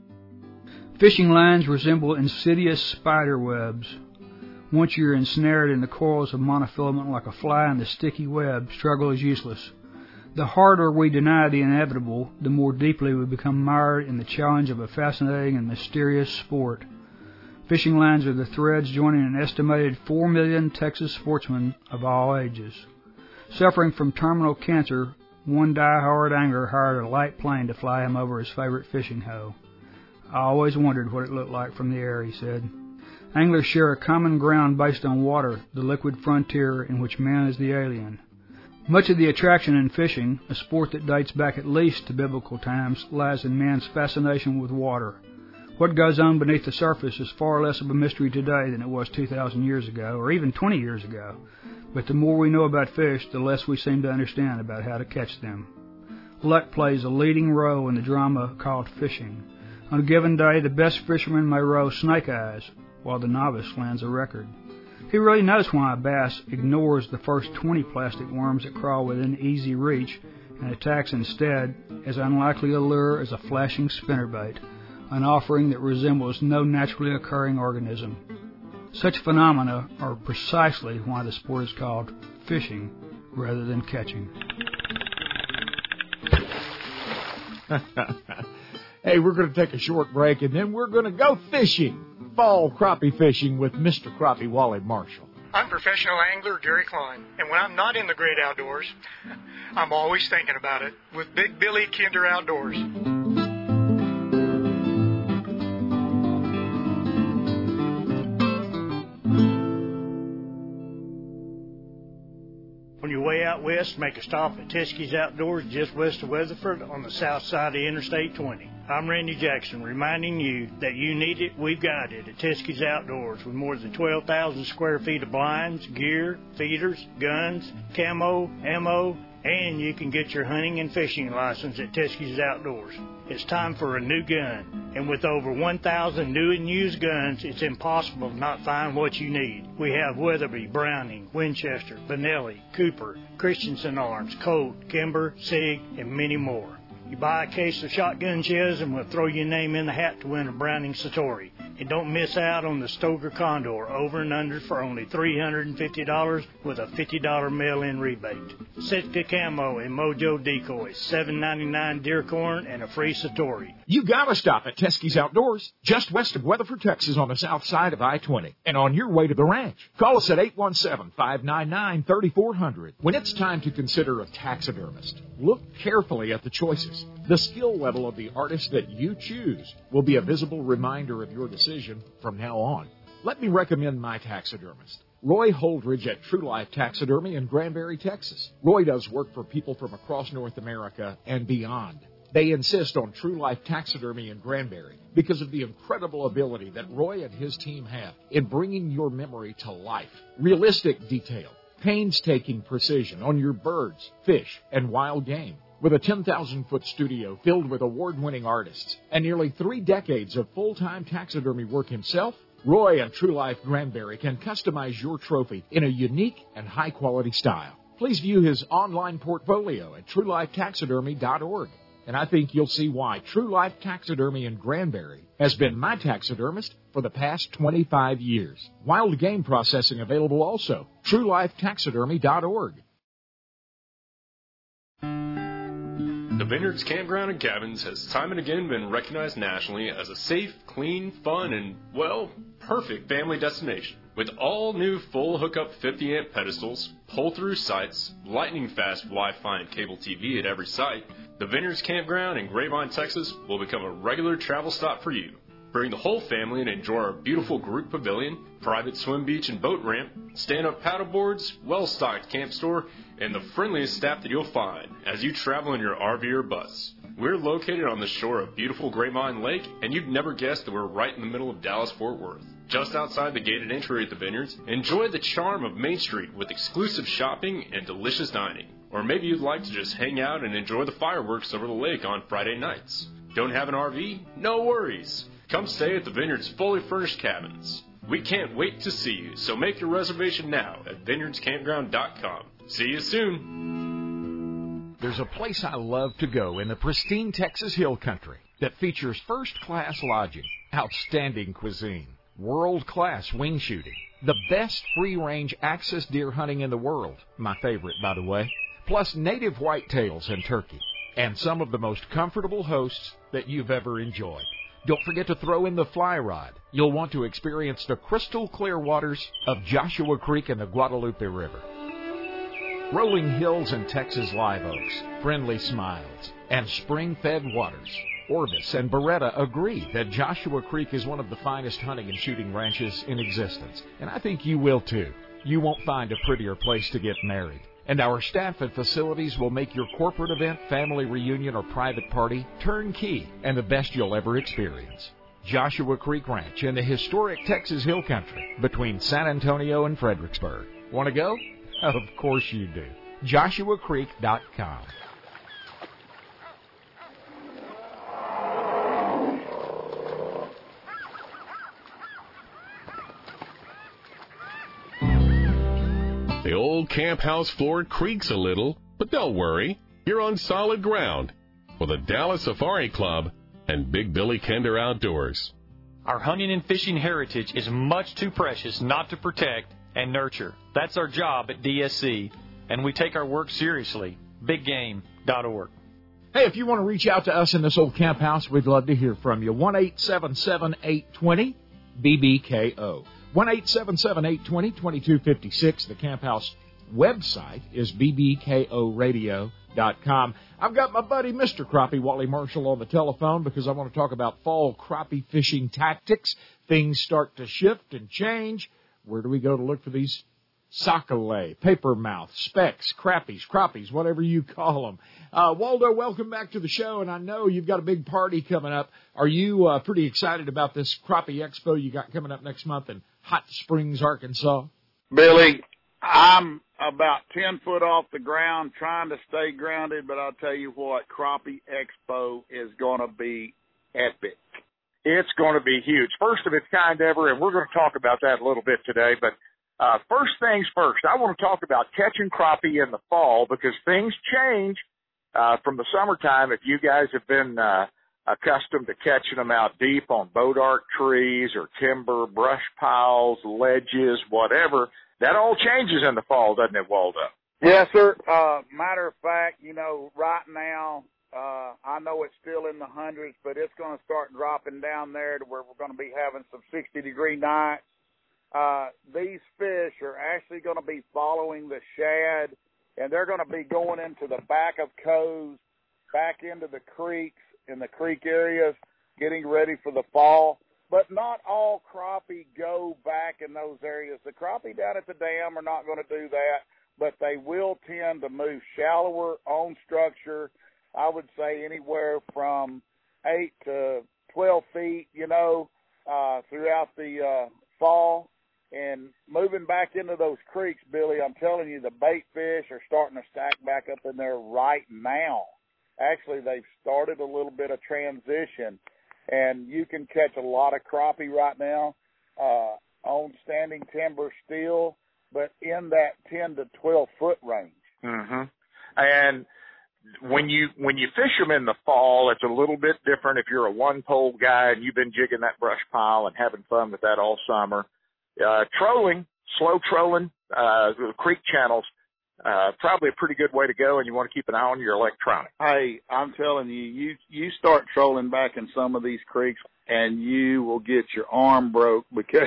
Fishing lines resemble insidious spider webs. Once you're ensnared in the coils of monofilament like a fly in the sticky web, struggle is useless. The harder we deny the inevitable, the more deeply we become mired in the challenge of a fascinating and mysterious sport. Fishing lines are the threads joining an estimated four million Texas sportsmen of all ages. Suffering from terminal cancer, one die-hard angler hired a light plane to fly him over his favorite fishing hole. I always wondered what it looked like from the air, he said. Anglers share a common ground based on water, the liquid frontier in which man is the alien. Much of the attraction in fishing, a sport that dates back at least to biblical times, lies in man's fascination with water. What goes on beneath the surface is far less of a mystery today than it was two thousand years ago, or even twenty years ago. But the more we know about fish, the less we seem to understand about how to catch them. Luck plays a leading role in the drama called fishing. On a given day, the best fisherman may row snake eyes, while the novice lands a record. Who really knows why a bass ignores the first twenty plastic worms that crawl within easy reach and attacks instead as unlikely a lure as a flashing spinnerbait, an offering that resembles no naturally occurring organism? Such phenomena are precisely why the sport is called fishing rather than catching. Hey, we're going to take a short break, and then we're going to go fishing. Fall crappie fishing with Mister Crappie Wally Marshall. I'm professional angler Gary Klein, and when I'm not in the great outdoors, I'm always thinking about it with Big Billy Kinder Outdoors. On your way out west, make a stop at Teskey's Outdoors just west of Weatherford on the south side of Interstate twenty. I'm Randy Jackson, reminding you that you need it, we've got it at Teskey's Outdoors with more than twelve thousand square feet of blinds, gear, feeders, guns, camo, ammo, and you can get your hunting and fishing license at Teskey's Outdoors. It's time for a new gun, and with over one thousand new and used guns, it's impossible to not find what you need. We have Weatherby, Browning, Winchester, Benelli, Cooper, Christensen Arms, Colt, Kimber, Sig, and many more. You buy a case of shotgun shells and we'll throw your name in the hat to win a Browning Satori. And don't miss out on the Stoker Condor over and under for only three hundred fifty dollars with a fifty dollars mail-in rebate. Sitka Camo and Mojo Decoys, seven ninety-nine deer corn and a free Satori. You gotta stop at Teskey's Outdoors, just west of Weatherford, Texas on the south side of I twenty, and on your way to the ranch. Call us at eight one seven, five nine nine, three four zero zero. When it's time to consider a taxidermist, look carefully at the choices. The skill level of the artist that you choose will be a visible reminder of your decision from now on. Let me recommend my taxidermist, Roy Holdridge at True Life Taxidermy in Granbury, Texas. Roy does work for people from across North America and beyond. They insist on True Life Taxidermy in Granbury because of the incredible ability that Roy and his team have in bringing your memory to life. Realistic detail, painstaking precision on your birds, fish, and wild game. With a ten thousand foot studio filled with award-winning artists and nearly three decades of full-time taxidermy work himself, Roy and True Life Granbury can customize your trophy in a unique and high-quality style. Please view his online portfolio at true life taxidermy dot org. And I think you'll see why True Life Taxidermy in Granbury has been my taxidermist for the past twenty-five years. Wild game processing available also. true life taxidermy dot org. The Vineyards Campground and Cabins has time and again been recognized nationally as a safe, clean, fun, and, well, perfect family destination. With all new full hookup fifty amp pedestals, pull-through sites, lightning-fast Wi-Fi and cable T V at every site, the Vineyards Campground in Grapevine, Texas will become a regular travel stop for you. Bring the whole family and enjoy our beautiful group pavilion, private swim beach and boat ramp, stand-up paddleboards, well-stocked camp store, and the friendliest staff that you'll find as you travel in your R V or bus. We're located on the shore of beautiful Grapevine Lake, and you'd never guess that we're right in the middle of Dallas-Fort Worth. Just outside the gated entry at the Vineyards, enjoy the charm of Main Street with exclusive shopping and delicious dining. Or maybe you'd like to just hang out and enjoy the fireworks over the lake on Friday nights. Don't have an R V? No worries. Come stay at the Vineyards' fully furnished cabins. We can't wait to see you, so make your reservation now at vineyards campground dot com. See you soon. There's a place I love to go in the pristine Texas Hill Country that features first-class lodging, outstanding cuisine, world-class wing shooting, the best free-range access deer hunting in the world, my favorite, by the way, plus native whitetails and turkey, and some of the most comfortable hosts that you've ever enjoyed. Don't forget to throw in the fly rod. You'll want to experience the crystal clear waters of Joshua Creek and the Guadalupe River. Rolling hills and Texas live oaks, friendly smiles, and spring-fed waters. Orvis and Beretta agree that Joshua Creek is one of the finest hunting and shooting ranches in existence, and I think you will too. You won't find a prettier place to get married. And our staff and facilities will make your corporate event, family reunion, or private party turnkey and the best you'll ever experience. Joshua Creek Ranch in the historic Texas Hill Country between San Antonio and Fredericksburg. Want to go? Of course you do. Joshua Creek dot com. The old camp house floor creaks a little, but don't worry. You're on solid ground with the Dallas Safari Club and Big Billy Kinder Outdoors. Our hunting and fishing heritage is much too precious not to protect and nurture. That's our job at D S C, and we take our work seriously. big game dot org. Hey, if you want to reach out to us in this old camp house, we'd love to hear from you. one eight seven seven, eight two zero, B B K O. one eight seven seven, eight two zero, two two five six. The Camp House website is b b k o radio dot com. I've got my buddy Mister Crappie Wally Marshall on the telephone because I want to talk about fall crappie fishing tactics. Things start to shift and change. Where do we go to look for these sockeye, papermouth, specks, crappies, crappies, whatever you call them? Uh, Waldo, welcome back to the show, and I know you've got a big party coming up. Are you uh, pretty excited about this crappie expo you got coming up next month in Hot Springs, Arkansas? Billy, I'm about ten foot off the ground trying to stay grounded, but I'll tell you what, Crappie Expo is going to be epic. It's going to be huge. First of its kind ever, and we're going to talk about that a little bit today. But uh, first things first, I want to talk about catching crappie in the fall because things change uh, from the summertime. If you guys have been uh, accustomed to catching them out deep on boat arc trees or timber, brush piles, ledges, whatever, that all changes in the fall, doesn't it, Waldo? Yes, sir. Uh, matter of fact, you know, right now, uh, I know it's still in the hundreds, but it's going to start dropping down there to where we're going to be having some sixty-degree nights. Uh, these fish are actually going to be following the shad, and they're going to be going into the back of coves, back into the creeks, in the creek areas, getting ready for the fall. But not all crappie go back in those areas. The crappie down at the dam are not going to do that, but they will tend to move shallower on structure. I would say anywhere from eight to twelve feet, you know, uh, throughout the uh, fall. And moving back into those creeks, Billy, I'm telling you, the bait fish are starting to stack back up in there right now. Actually, they've started a little bit of transition, and you can catch a lot of crappie right now uh, on standing timber still, but in that ten to twelve foot range. Mm-hmm. And when you when you fish them in the fall, it's a little bit different if you're a one-pole guy and you've been jigging that brush pile and having fun with that all summer. Uh, trolling, slow trolling, uh, the creek channels, uh, probably a pretty good way to go, and you want to keep an eye on your electronics. Hey, I'm telling you, you, you start trolling back in some of these creeks, and you will get your arm broke because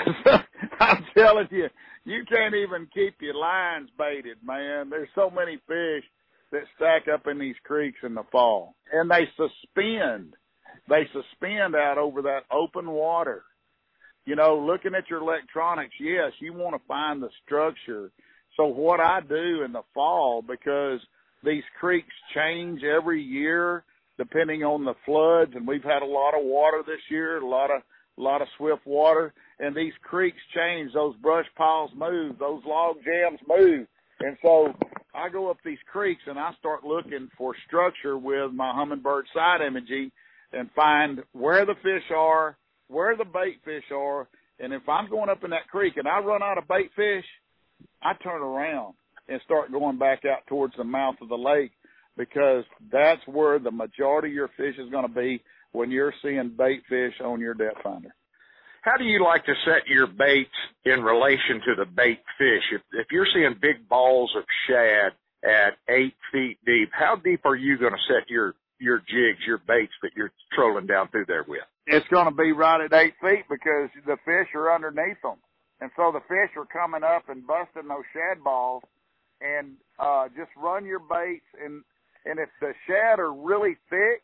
I'm telling you, you can't even keep your lines baited, man. There's so many fish that stack up in these creeks in the fall, and they suspend. They suspend out over that open water. You know, looking at your electronics, yes, you want to find the structure. So what I do in the fall, because these creeks change every year depending on the floods, and we've had a lot of water this year, a lot of a lot of swift water, and these creeks change. Those brush piles move. Those log jams move. And so I go up these creeks, and I start looking for structure with my Humminbird side imaging and find where the fish are, where the bait fish are, and if I'm going up in that creek and I run out of bait fish, I turn around and start going back out towards the mouth of the lake because that's where the majority of your fish is going to be when you're seeing bait fish on your depth finder. How do you like to set your baits in relation to the bait fish? If, if you're seeing big balls of shad at eight feet deep, how deep are you going to set your, your jigs, your baits that you're trolling down through there with? It's going to be right at eight feet because the fish are underneath them. And so the fish are coming up and busting those shad balls, and uh, just run your baits. And, and if the shad are really thick,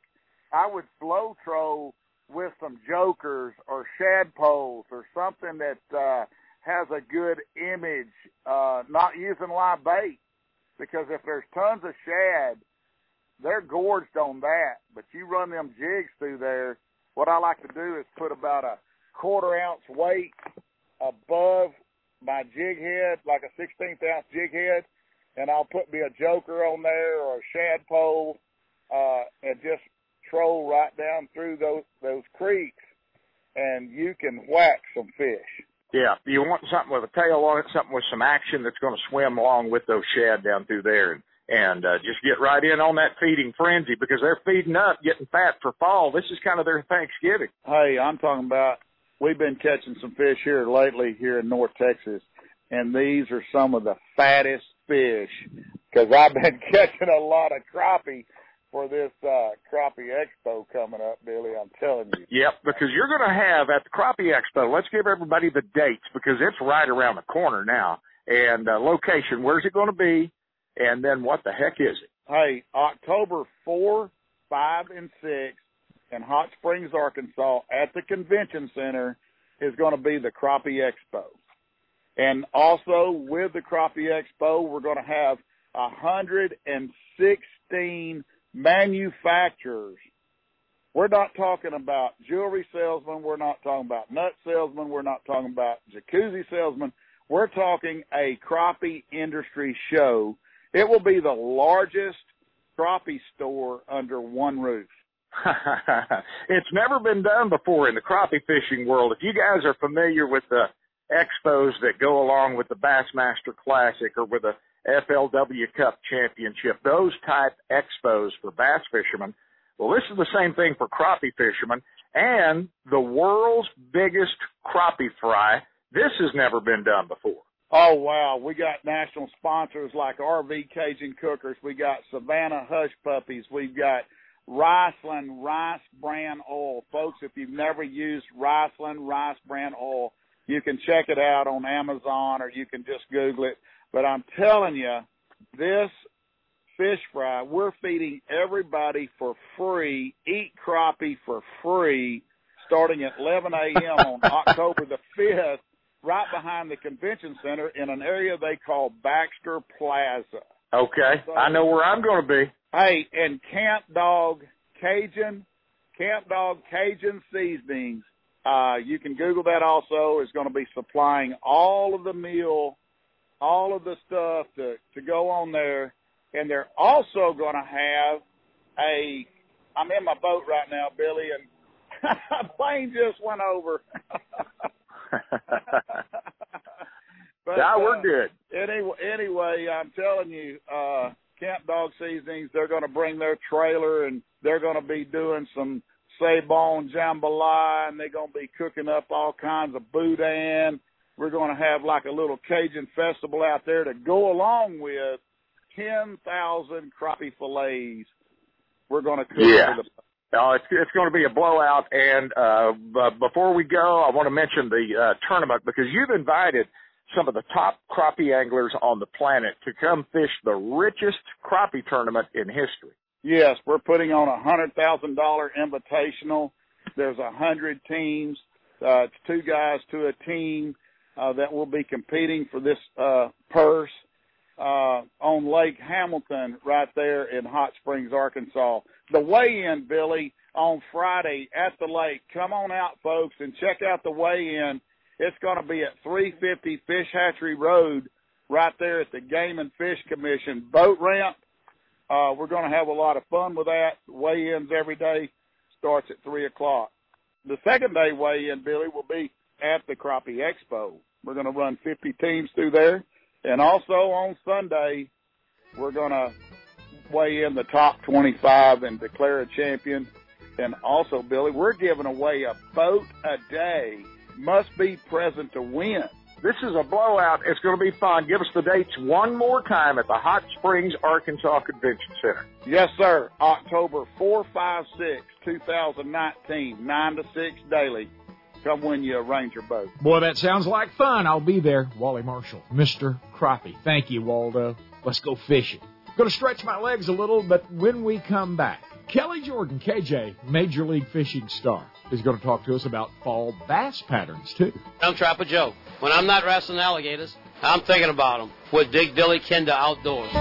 I would slow troll with some jokers or shad poles or something that uh, has a good image, uh, not using live bait, because if there's tons of shad, they're gorged on that. But you run them jigs through there, what I like to do is put about a quarter ounce weight above my jig head, like a sixteenth ounce jig head, and I'll put me a joker on there or a shad pole, uh, and just troll right down through those those creeks, and you can whack some fish. Yeah, you want something with a tail on it, something with some action that's going to swim along with those shad down through there, and, and uh, just get right in on that feeding frenzy, because they're feeding up, getting fat for fall. This is kind of their Thanksgiving. Hey, I'm talking about, we've been catching some fish here lately here in North Texas, and these are some of the fattest fish, because I've been catching a lot of crappie for this uh, Crappie Expo coming up, Billy, I'm telling you. Yep, because you're going to have at the Crappie Expo, let's give everybody the dates, because it's right around the corner now, and uh, location, where's it going to be, and then what the heck is it? Hey, October fourth, fifth, and sixth in Hot Springs, Arkansas, at the Convention Center is going to be the Crappie Expo. And also with the Crappie Expo, we're going to have one hundred sixteen manufacturers. We're not talking about jewelry salesmen. We're not talking about nut salesmen. We're not talking about jacuzzi salesmen. We're talking a crappie industry show. It will be the largest crappie store under one roof. It's never been done before in the crappie fishing world. If you guys are familiar with the expos that go along with the Bassmaster Classic or with the F L W Cup Championship, those type expos for bass fishermen, well, this is the same thing for crappie fishermen, and the world's biggest crappie fry. This has never been done before. Oh, wow. We got national sponsors like R V Cajun Cookers. We got Savannah Hush Puppies. We've got Riceland Rice Bran Oil. Folks, if you've never used Riceland Rice Bran Oil, you can check it out on Amazon or you can just Google it. But I'm telling you, this fish fry, we're feeding everybody for free, eat crappie for free, starting at eleven a.m. on October the fifth, right behind the Convention Center in an area they call Baxter Plaza. Okay, so, I know where I'm going to be. Hey, and Camp Dog Cajun, Camp Dog Cajun Seasonings, uh, you can Google that also, is going to be supplying all of the meal, all of the stuff to, to go on there. And they're also going to have a, I'm in my boat right now, Billy, and a plane just went over. But, yeah, we're uh, good. Anyway, anyway, I'm telling you, uh, Camp Dog Seasonings, they're going to bring their trailer, and they're going to be doing some Sabon jambalaya, and they're going to be cooking up all kinds of boudin. We're going to have like a little Cajun festival out there to go along with ten thousand crappie fillets we're going to cook. Yeah. For the Oh, it's, it's going to be a blowout. And uh, b- before we go, I want to mention the uh, tournament, because you've invited some of the top crappie anglers on the planet to come fish the richest crappie tournament in history. Yes, we're putting on a one hundred thousand dollars invitational. There's one hundred teams. Uh, it's two guys to a team uh, that will be competing for this uh, purse uh, on Lake Hamilton right there in Hot Springs, Arkansas. The weigh-in, Billy, on Friday at the lake. Come on out, folks, and check out the weigh-in. It's going to be at three fifty Fish Hatchery Road right there at the Game and Fish Commission boat ramp. Uh, we're going to have a lot of fun with that. Weigh-ins every day starts at three o'clock. The second day weigh-in, Billy, will be at the Crappie Expo. We're going to run fifty teams through there. And also on Sunday, we're going to weigh in the top twenty-five and declare a champion. And also, Billy, we're giving away a boat a day. Must be present to win. This is a blowout. It's going to be fun. Give us the dates one more time at the Hot Springs, Arkansas Convention Center. Yes, sir. October fourth, fifth, sixth, two thousand nineteen, nine to six daily. Come win you a Ranger boat. Boy, that sounds like fun. I'll be there. Wally Marshall, Mister Crappie. Thank you, Waldo. Let's go fishing. Going to stretch my legs a little, but when we come back, Kelly Jordan, K J, Major League Fishing star, is going to talk to us about fall bass patterns, too. I'm Trapper Joe. When I'm not wrestling alligators, I'm thinking about them with Big Billy Kinder Outdoors.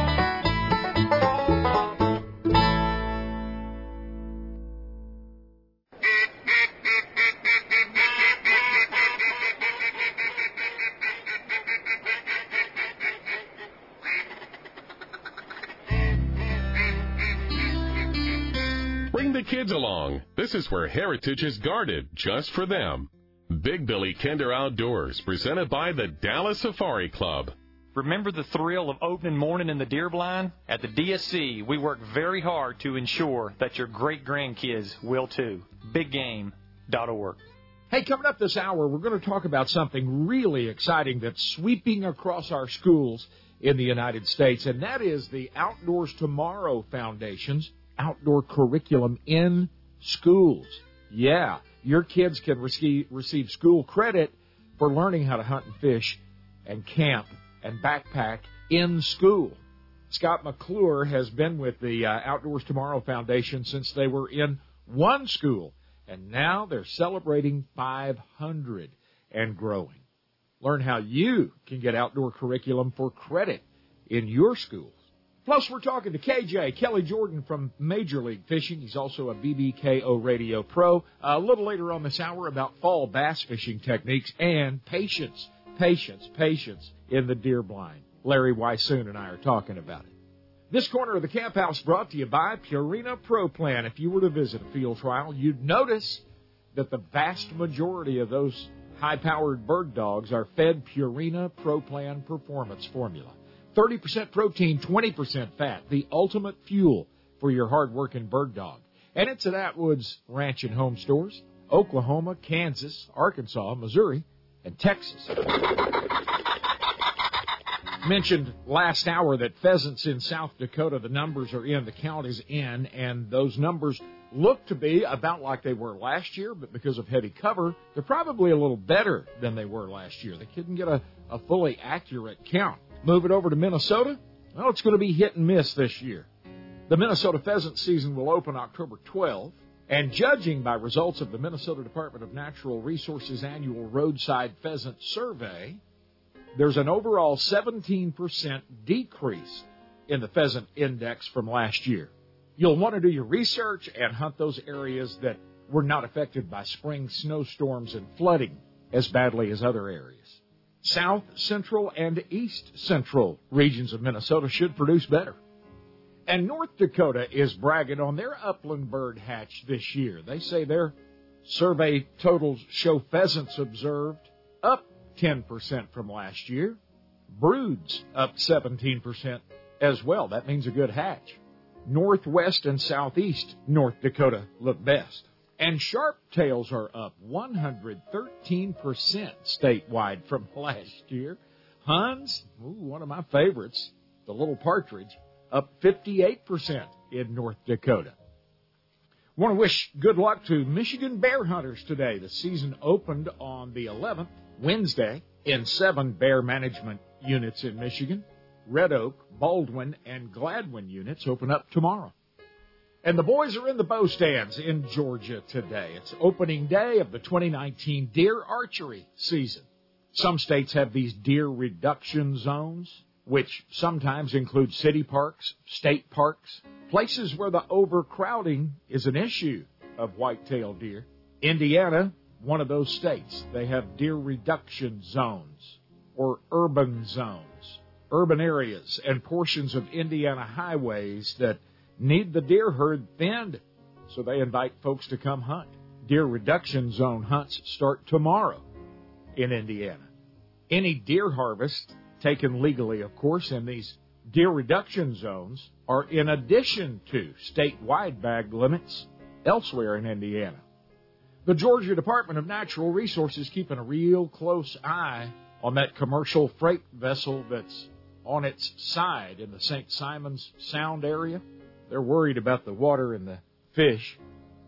Bring the kids along. This is where heritage is guarded just for them. Big Billy Kinder Outdoors, presented by the Dallas Safari Club. Remember the thrill of opening morning in the deer blind? At the D S C, we work very hard to ensure that your great-grandkids will too. big game dot org. Hey, coming up this hour, we're going to talk about something really exciting that's sweeping across our schools in the United States, and that is the Outdoors Tomorrow Foundation's outdoor curriculum in schools. Yeah, your kids can receive, receive school credit for learning how to hunt and fish and camp and backpack in school. Scott McClure has been with the uh, Outdoors Tomorrow Foundation since they were in one school, and now they're celebrating five hundred and growing. Learn how you can get outdoor curriculum for credit in your schools. Plus, we're talking to K J, Kelly Jordan from Major League Fishing. He's also a B B K O radio pro. A little later on this hour about fall bass fishing techniques and patience, patience, patience in the deer blind. Larry Weissoon and I are talking about it. This corner of the Camp House brought to you by Purina Pro Plan. If you were to visit a field trial, you'd notice that the vast majority of those high-powered bird dogs are fed Purina Pro Plan Performance Formula. thirty percent protein, twenty percent fat, the ultimate fuel for your hard-working bird dog. And it's at Atwood's Ranch and Home Stores, Oklahoma, Kansas, Arkansas, Missouri, and Texas. Mentioned last hour that pheasants in South Dakota, the numbers are in, the count is in, and those numbers look to be about like they were last year, but because of heavy cover, they're probably a little better than they were last year. They couldn't get a, a fully accurate count. Move it over to Minnesota. Well, it's going to be hit and miss this year. The Minnesota pheasant season will open October twelfth, and judging by results of the Minnesota Department of Natural Resources annual roadside pheasant survey, there's an overall seventeen percent decrease in the pheasant index from last year. You'll want to do your research and hunt those areas that were not affected by spring snowstorms and flooding as badly as other areas. South, central, and east central regions of Minnesota should produce better. And North Dakota is bragging on their upland bird hatch this year. They say their survey totals show pheasants observed up ten percent from last year. Broods up seventeen percent as well. That means a good hatch. Northwest and southeast North Dakota look best. And sharp-tails are up one hundred thirteen percent statewide from last year. Huns, ooh, one of my favorites, the little partridge, up fifty-eight percent in North Dakota. Want to wish good luck to Michigan bear hunters today. The season opened on the eleventh, Wednesday, in seven bear management units in Michigan. Red Oak, Baldwin, and Gladwin units open up tomorrow. And the boys are in the bow stands in Georgia today. It's opening day of the twenty nineteen deer archery season. Some states have these deer reduction zones, which sometimes include city parks, state parks, places where the overcrowding is an issue of white-tailed deer. Indiana, one of those states, they have deer reduction zones or urban zones, urban areas and portions of Indiana highways that need the deer herd thinned, so they invite folks to come hunt. Deer reduction zone hunts start tomorrow in Indiana. Any deer harvest, taken legally, of course, in these deer reduction zones are in addition to statewide bag limits elsewhere in Indiana. The Georgia Department of Natural Resources keeping a real close eye on that commercial freight vessel that's on its side in the Saint Simons Sound area. They're worried about the water and the fish.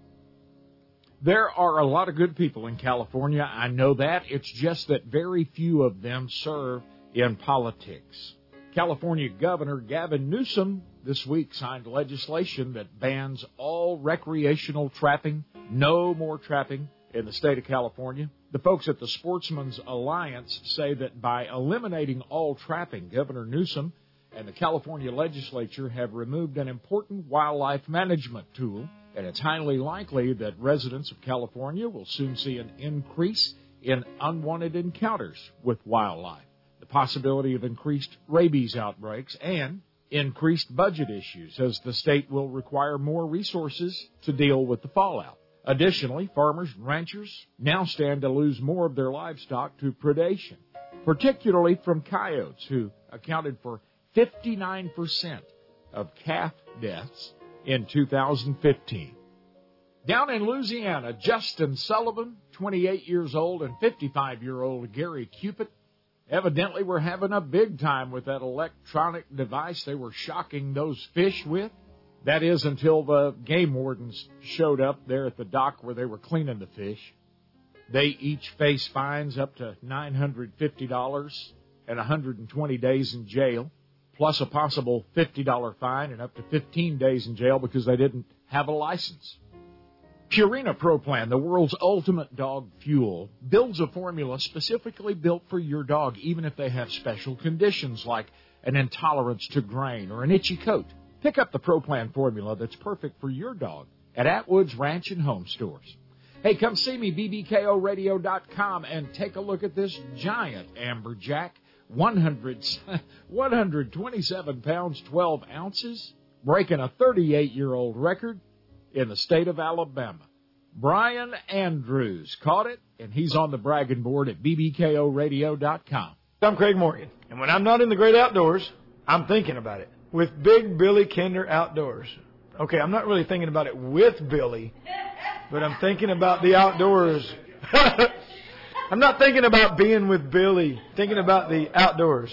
There are a lot of good people in California. I know that. It's just that very few of them serve in politics. California Governor Gavin Newsom this week signed legislation that bans all recreational trapping, no more trapping in the state of California. The folks at the Sportsman's Alliance say that by eliminating all trapping, Governor Newsom and the California legislature have removed an important wildlife management tool, and it's highly likely that residents of California will soon see an increase in unwanted encounters with wildlife, the possibility of increased rabies outbreaks, and increased budget issues as the state will require more resources to deal with the fallout. Additionally, farmers and ranchers now stand to lose more of their livestock to predation, particularly from coyotes, who accounted for fifty-nine percent of calf deaths in two thousand fifteen. Down in Louisiana, Justin Sullivan, twenty-eight years old, and fifty-five-year-old Gary Cupid evidently were having a big time with that electronic device they were shocking those fish with. That is, until the game wardens showed up there at the dock where they were cleaning the fish. They each face fines up to nine hundred fifty dollars and one hundred twenty days in jail, plus a possible fifty dollars fine and up to fifteen days in jail because they didn't have a license. Purina Pro Plan, the world's ultimate dog fuel, builds a formula specifically built for your dog, even if they have special conditions like an intolerance to grain or an itchy coat. Pick up the Pro Plan formula that's perfect for your dog at Atwood's Ranch and Home Stores. Hey, come see me, B B K O radio dot com, and take a look at this giant amberjack, one hundred, one hundred twenty-seven pounds, twelve ounces, breaking a thirty-eight-year-old record in the state of Alabama. Brian Andrews caught it, and he's on the bragging board at B B K O radio dot com. I'm Craig Morgan, and when I'm not in the great outdoors, I'm thinking about it with Big Billy Kinder Outdoors. Okay, I'm not really thinking about it with Billy, but I'm thinking about the outdoors. I'm not thinking about being with Billy, thinking about the outdoors.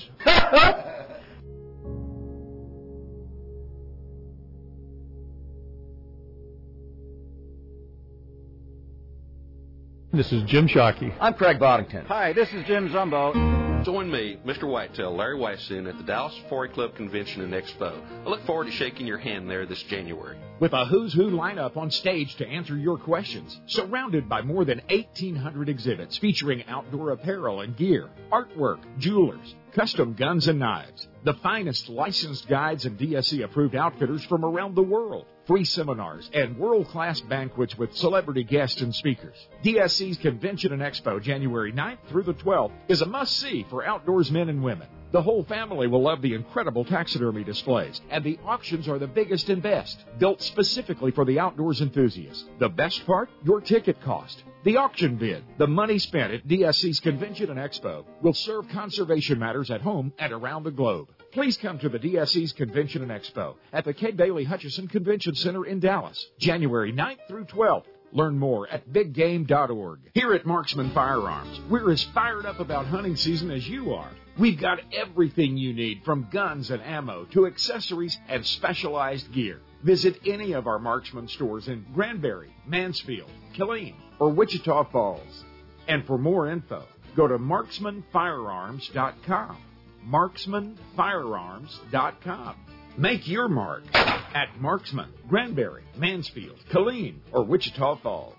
This is Jim Shockey. I'm Craig Boddington. Hi, this is Jim Zumbo. Join me, Mister Whitetail, Larry Weissoon, at the Dallas Safari Club Convention and Expo. I look forward to shaking your hand there this January. With a who's who lineup on stage to answer your questions, surrounded by more than eighteen hundred exhibits featuring outdoor apparel and gear, artwork, jewelers, custom guns and knives, the finest licensed guides and D S C-approved outfitters from around the world, free seminars, and world-class banquets with celebrity guests and speakers. D S C's Convention and Expo, January ninth through the twelfth, is a must-see for outdoors men and women. The whole family will love the incredible taxidermy displays, and the auctions are the biggest and best, built specifically for the outdoors enthusiast. The best part? Your ticket cost. The auction bid, the money spent at D S C's Convention and Expo, will serve conservation matters at home and around the globe. Please come to the D S C's Convention and Expo at the Kay Bailey Hutchison Convention Center in Dallas, January ninth through twelfth. Learn more at big game dot org. Here at Marksman Firearms, we're as fired up about hunting season as you are. We've got everything you need, from guns and ammo to accessories and specialized gear. Visit any of our Marksman stores in Granbury, Mansfield, Killeen, or Wichita Falls. And for more info, go to marksman firearms dot com. marksman firearms dot com. Make your mark at Marksman, Granbury, Mansfield, Killeen, or Wichita Falls.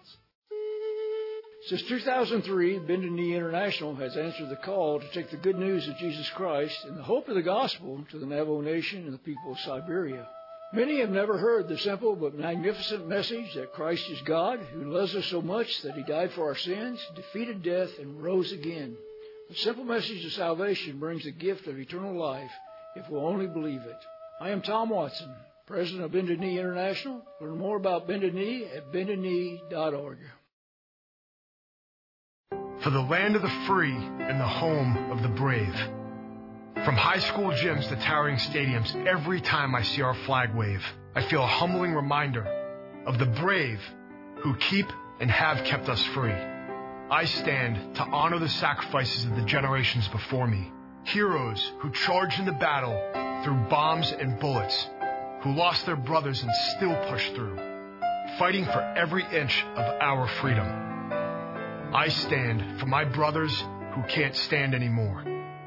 Since two thousand three, Bended Knee International has answered the call to take the good news of Jesus Christ and the hope of the gospel to the Navajo Nation and the people of Siberia. Many have never heard the simple but magnificent message that Christ is God, who loves us so much that he died for our sins, defeated death, and rose again. The simple message of salvation brings the gift of eternal life if we'll only believe it. I am Tom Watson, president of Bended Knee International. Learn more about Bended Knee at bended knee dot org. For the land of the free and the home of the brave. From high school gyms to towering stadiums, every time I see our flag wave, I feel a humbling reminder of the brave who keep and have kept us free. I stand to honor the sacrifices of the generations before me, heroes who charged into battle through bombs and bullets, who lost their brothers and still pushed through, fighting for every inch of our freedom. I stand for my brothers who can't stand anymore,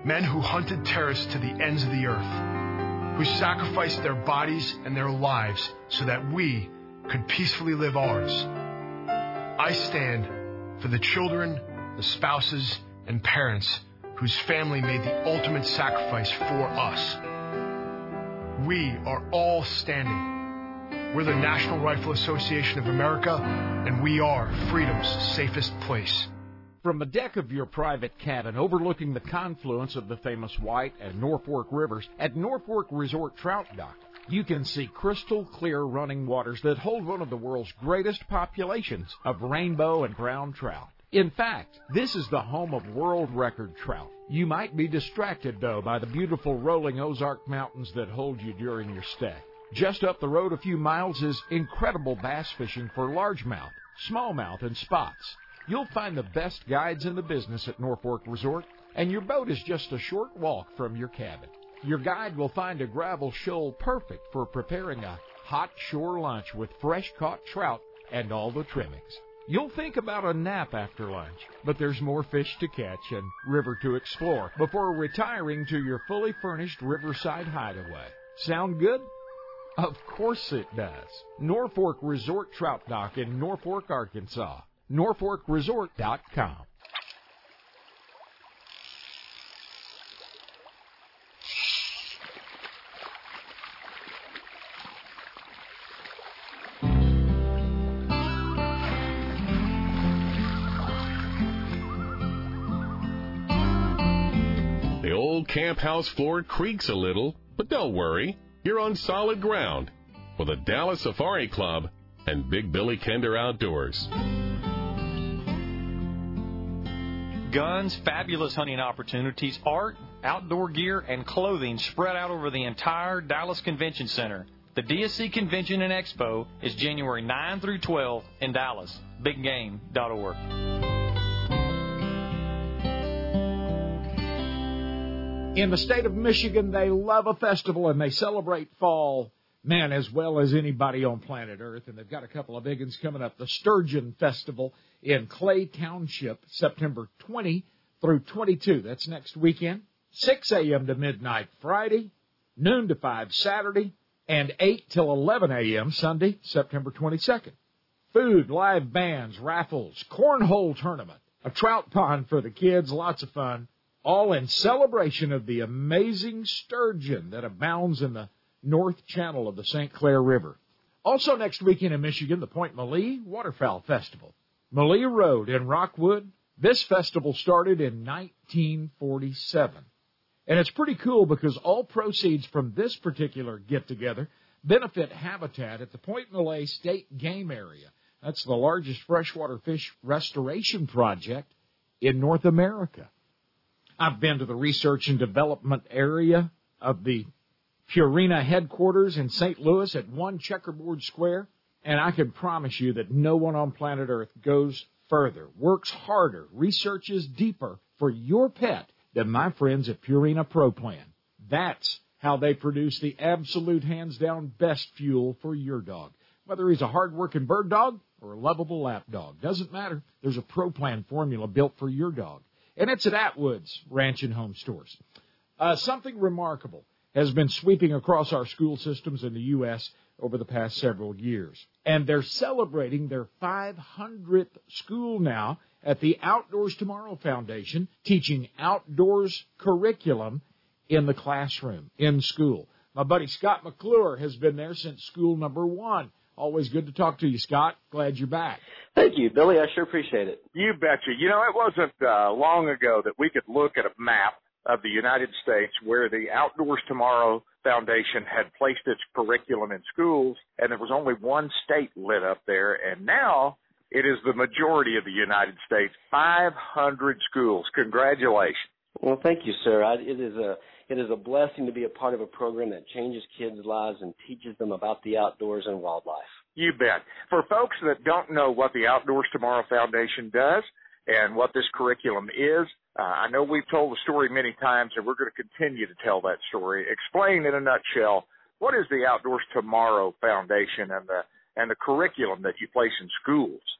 Men who hunted terrorists to the ends of the earth, who sacrificed their bodies and their lives so that we could peacefully live ours. I stand for the children, the spouses, and parents whose family made the ultimate sacrifice for us. We are all standing. We're the National Rifle Association of America, and we are freedom's safest place. From the deck of your private cabin overlooking the confluence of the famous White and Norfork rivers at Norfork Resort Trout Dock, you can see crystal clear running waters that hold one of the world's greatest populations of rainbow and brown trout. In fact, this is the home of world record trout. You might be distracted, though, by the beautiful rolling Ozark Mountains that hold you during your stay. Just up the road a few miles is incredible bass fishing for largemouth, smallmouth, and spots. You'll find the best guides in the business at Norfork Resort, and your boat is just a short walk from your cabin. Your guide will find a gravel shoal perfect for preparing a hot shore lunch with fresh-caught trout and all the trimmings. You'll think about a nap after lunch, but there's more fish to catch and river to explore before retiring to your fully furnished riverside hideaway. Sound good? Of course it does. Norfork Resort Trout Dock in Norfork, Arkansas. Norfork Resort dot com. The old camp house floor creaks a little, but don't worry. You're on solid ground with the Dallas Safari Club and Big Billy Kinder Outdoors. Guns, fabulous hunting opportunities, art, outdoor gear, and clothing spread out over the entire Dallas Convention Center. The D S C Convention and Expo is January ninth through twelfth in Dallas. big game dot org. In the state of Michigan, they love a festival and they celebrate fall, man, as well as anybody on planet Earth. And they've got a couple of big ones coming up. The Sturgeon Festival in Clay Township, September twentieth through twenty-second. That's next weekend. six a.m. to midnight Friday, noon to five Saturday, and eight till eleven a.m. Sunday, September twenty-second. Food, live bands, raffles, cornhole tournament, a trout pond for the kids, lots of fun, all in celebration of the amazing sturgeon that abounds in the North Channel of the Saint Clair River. Also next weekend in Michigan, the Point Malee Waterfowl Festival. Malee Road in Rockwood. This festival started in nineteen forty-seven. And it's pretty cool because all proceeds from this particular get-together benefit habitat at the Point Malee State Game Area. That's the largest freshwater fish restoration project in North America. I've been to the research and development area of the Purina headquarters in Saint Louis at One Checkerboard Square, and I can promise you that no one on planet Earth goes further, works harder, researches deeper for your pet than my friends at Purina Pro Plan. That's how they produce the absolute hands-down best fuel for your dog. Whether he's a hard-working bird dog or a lovable lap dog, doesn't matter. There's a Pro Plan formula built for your dog. And it's at Atwood's Ranch and Home Stores. Uh, something remarkable has been sweeping across our school systems in the U S over the past several years. And they're celebrating their five hundredth school now at the Outdoors Tomorrow Foundation, teaching outdoors curriculum in the classroom, in school. My buddy Scott McClure has been there since school number one. Always good to talk to you, Scott. Glad you're back. Thank you, Billy. I sure appreciate it. You betcha. You know, it wasn't uh, long ago that we could look at a map of the United States where the Outdoors Tomorrow Foundation had placed its curriculum in schools, and there was only one state lit up there, and now it is the majority of the United States, five hundred schools. Congratulations. Well, thank you, sir. I, it is a it is a blessing to be a part of a program that changes kids' lives and teaches them about the outdoors and wildlife. You bet. For folks that don't know what the Outdoors Tomorrow Foundation does and what this curriculum is, uh, I know we've told the story many times, and we're going to continue to tell that story. Explain in a nutshell, what is the Outdoors Tomorrow Foundation and the and the curriculum that you place in schools?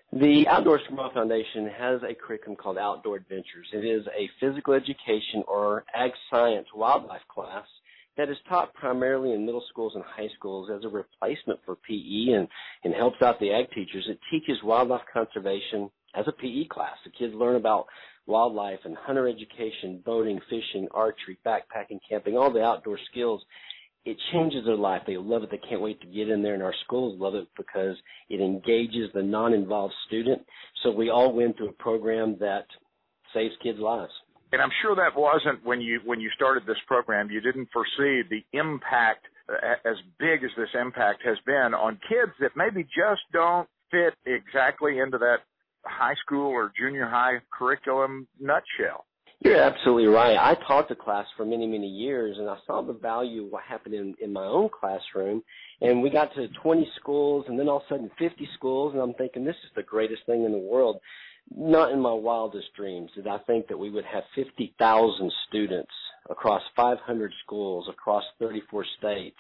The Outdoors for All Foundation has a curriculum called Outdoor Adventures. It is a physical education or ag science wildlife class that is taught primarily in middle schools and high schools as a replacement for P E and, and helps out the ag teachers. It teaches wildlife conservation as a P E class. The kids learn about wildlife and hunter education, boating, fishing, archery, backpacking, camping, all the outdoor skills. It changes their life. They love it. They can't wait to get in there, and our schools love it because it engages the non-involved student. So we all went through a program that saves kids' lives. And I'm sure that wasn't when you when you started this program, you didn't foresee the impact, uh, as big as this impact has been on kids that maybe just don't fit exactly into that high school or junior high curriculum nutshell. You're absolutely right. I taught the class for many, many years, and I saw the value of what happened in, in my own classroom. And we got to twenty schools, and then all of a sudden fifty schools, and I'm thinking this is the greatest thing in the world. Not in my wildest dreams did I think that we would have fifty thousand students across five hundred schools across thirty-four states.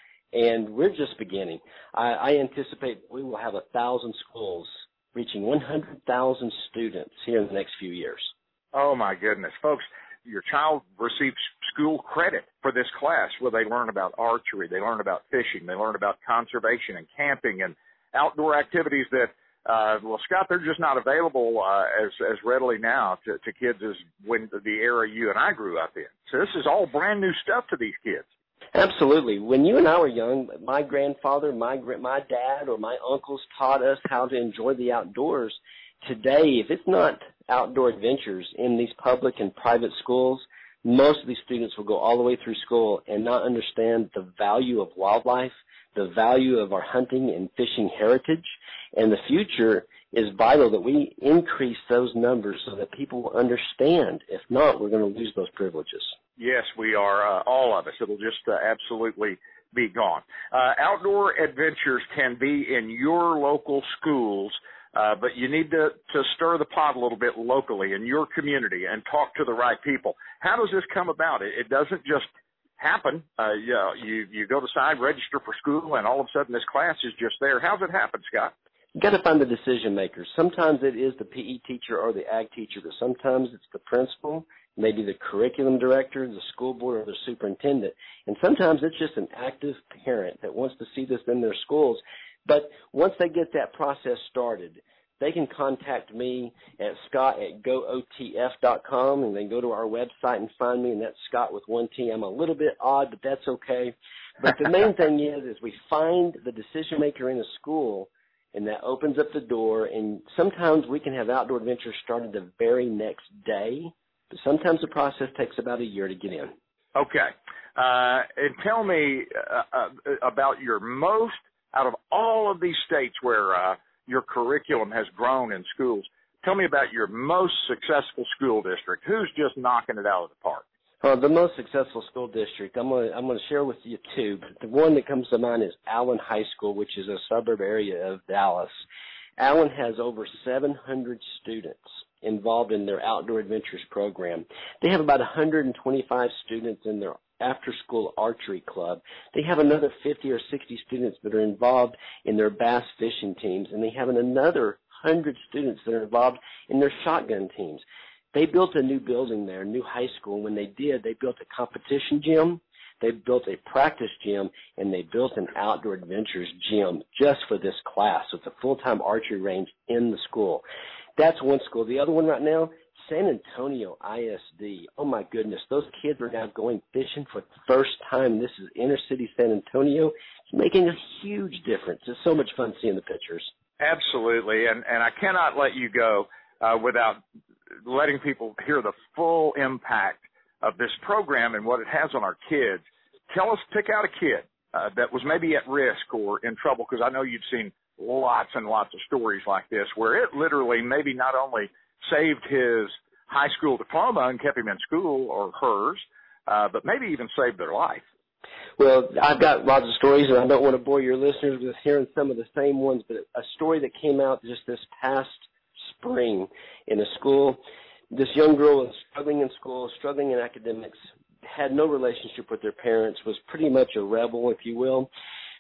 And we're just beginning. I, I anticipate we will have one thousand schools reaching one hundred thousand students here in the next few years. Oh, my goodness. Folks, your child receives school credit for this class where they learn about archery, they learn about fishing, they learn about conservation and camping and outdoor activities that, uh, well, Scott, they're just not available uh, as as readily now to, to kids as when the era you and I grew up in. So this is all brand new stuff to these kids. Absolutely. When you and I were young, my grandfather, my my dad, or my uncles taught us how to enjoy the outdoors. Today, if it's not outdoor adventures in these public and private schools, most of these students will go all the way through school and not understand the value of wildlife, the value of our hunting and fishing heritage, and the future is vital that we increase those numbers so that people will understand. If not, we're going to lose those privileges. Yes, we are, uh, all of us. It'll just uh, absolutely be gone. Uh, outdoor adventures can be in your local schools, uh, but you need to, to stir the pot a little bit locally in your community and talk to the right people. How does this come about? It, it doesn't just happen. Uh, you, know, you, you go to side, register for school, and all of a sudden this class is just there. How's it happen, Scott? You've got to find the decision makers. Sometimes it is the P E teacher or the ag teacher, but sometimes it's the principal, maybe the curriculum director, the school board, or the superintendent. And sometimes it's just an active parent that wants to see this in their schools. But once they get that process started, they can contact me at scott at go o t f dot com, and then go to our website and find me, and that's Scott with one T. I'm a little bit odd, but that's okay. But the main thing is, is we find the decision maker in a school, and that opens up the door, and sometimes we can have outdoor adventures started the very next day, but sometimes the process takes about a year to get in. Okay. Uh, and tell me uh, uh, about your most, out of all of these states where uh, your curriculum has grown in schools, tell me about your most successful school district. Who's just knocking it out of the park? Uh, the most successful school district, I'm going to I'm going to share with you two, but the one that comes to mind is Allen High School, which is a suburb area of Dallas. Allen has over seven hundred students involved in their outdoor adventures program. They have about one hundred twenty-five students in their after-school archery club. They have another fifty or sixty students that are involved in their bass fishing teams, and they have another one hundred students that are involved in their shotgun teams. They built a new building there, a new high school. When they did, they built a competition gym, they built a practice gym, and they built an outdoor adventures gym just for this class. So it's a full-time archery range in the school. That's one school. The other one right now, San Antonio I S D. Oh, my goodness. Those kids are now going fishing for the first time. This is inner city San Antonio. It's making a huge difference. It's so much fun seeing the pictures. Absolutely. And, and I cannot let you go uh, without letting people hear the full impact of this program and what it has on our kids. Tell us, pick out a kid uh, that was maybe at risk or in trouble, because I know you've seen lots and lots of stories like this where it literally maybe not only saved his high school diploma and kept him in school, or hers, uh, but maybe even saved their life. Well, I've got lots of stories, and I don't want to bore your listeners with hearing some of the same ones, but a story that came out just this past spring in a school. This young girl was struggling in school, struggling in academics, had no relationship with their parents, was pretty much a rebel, if you will.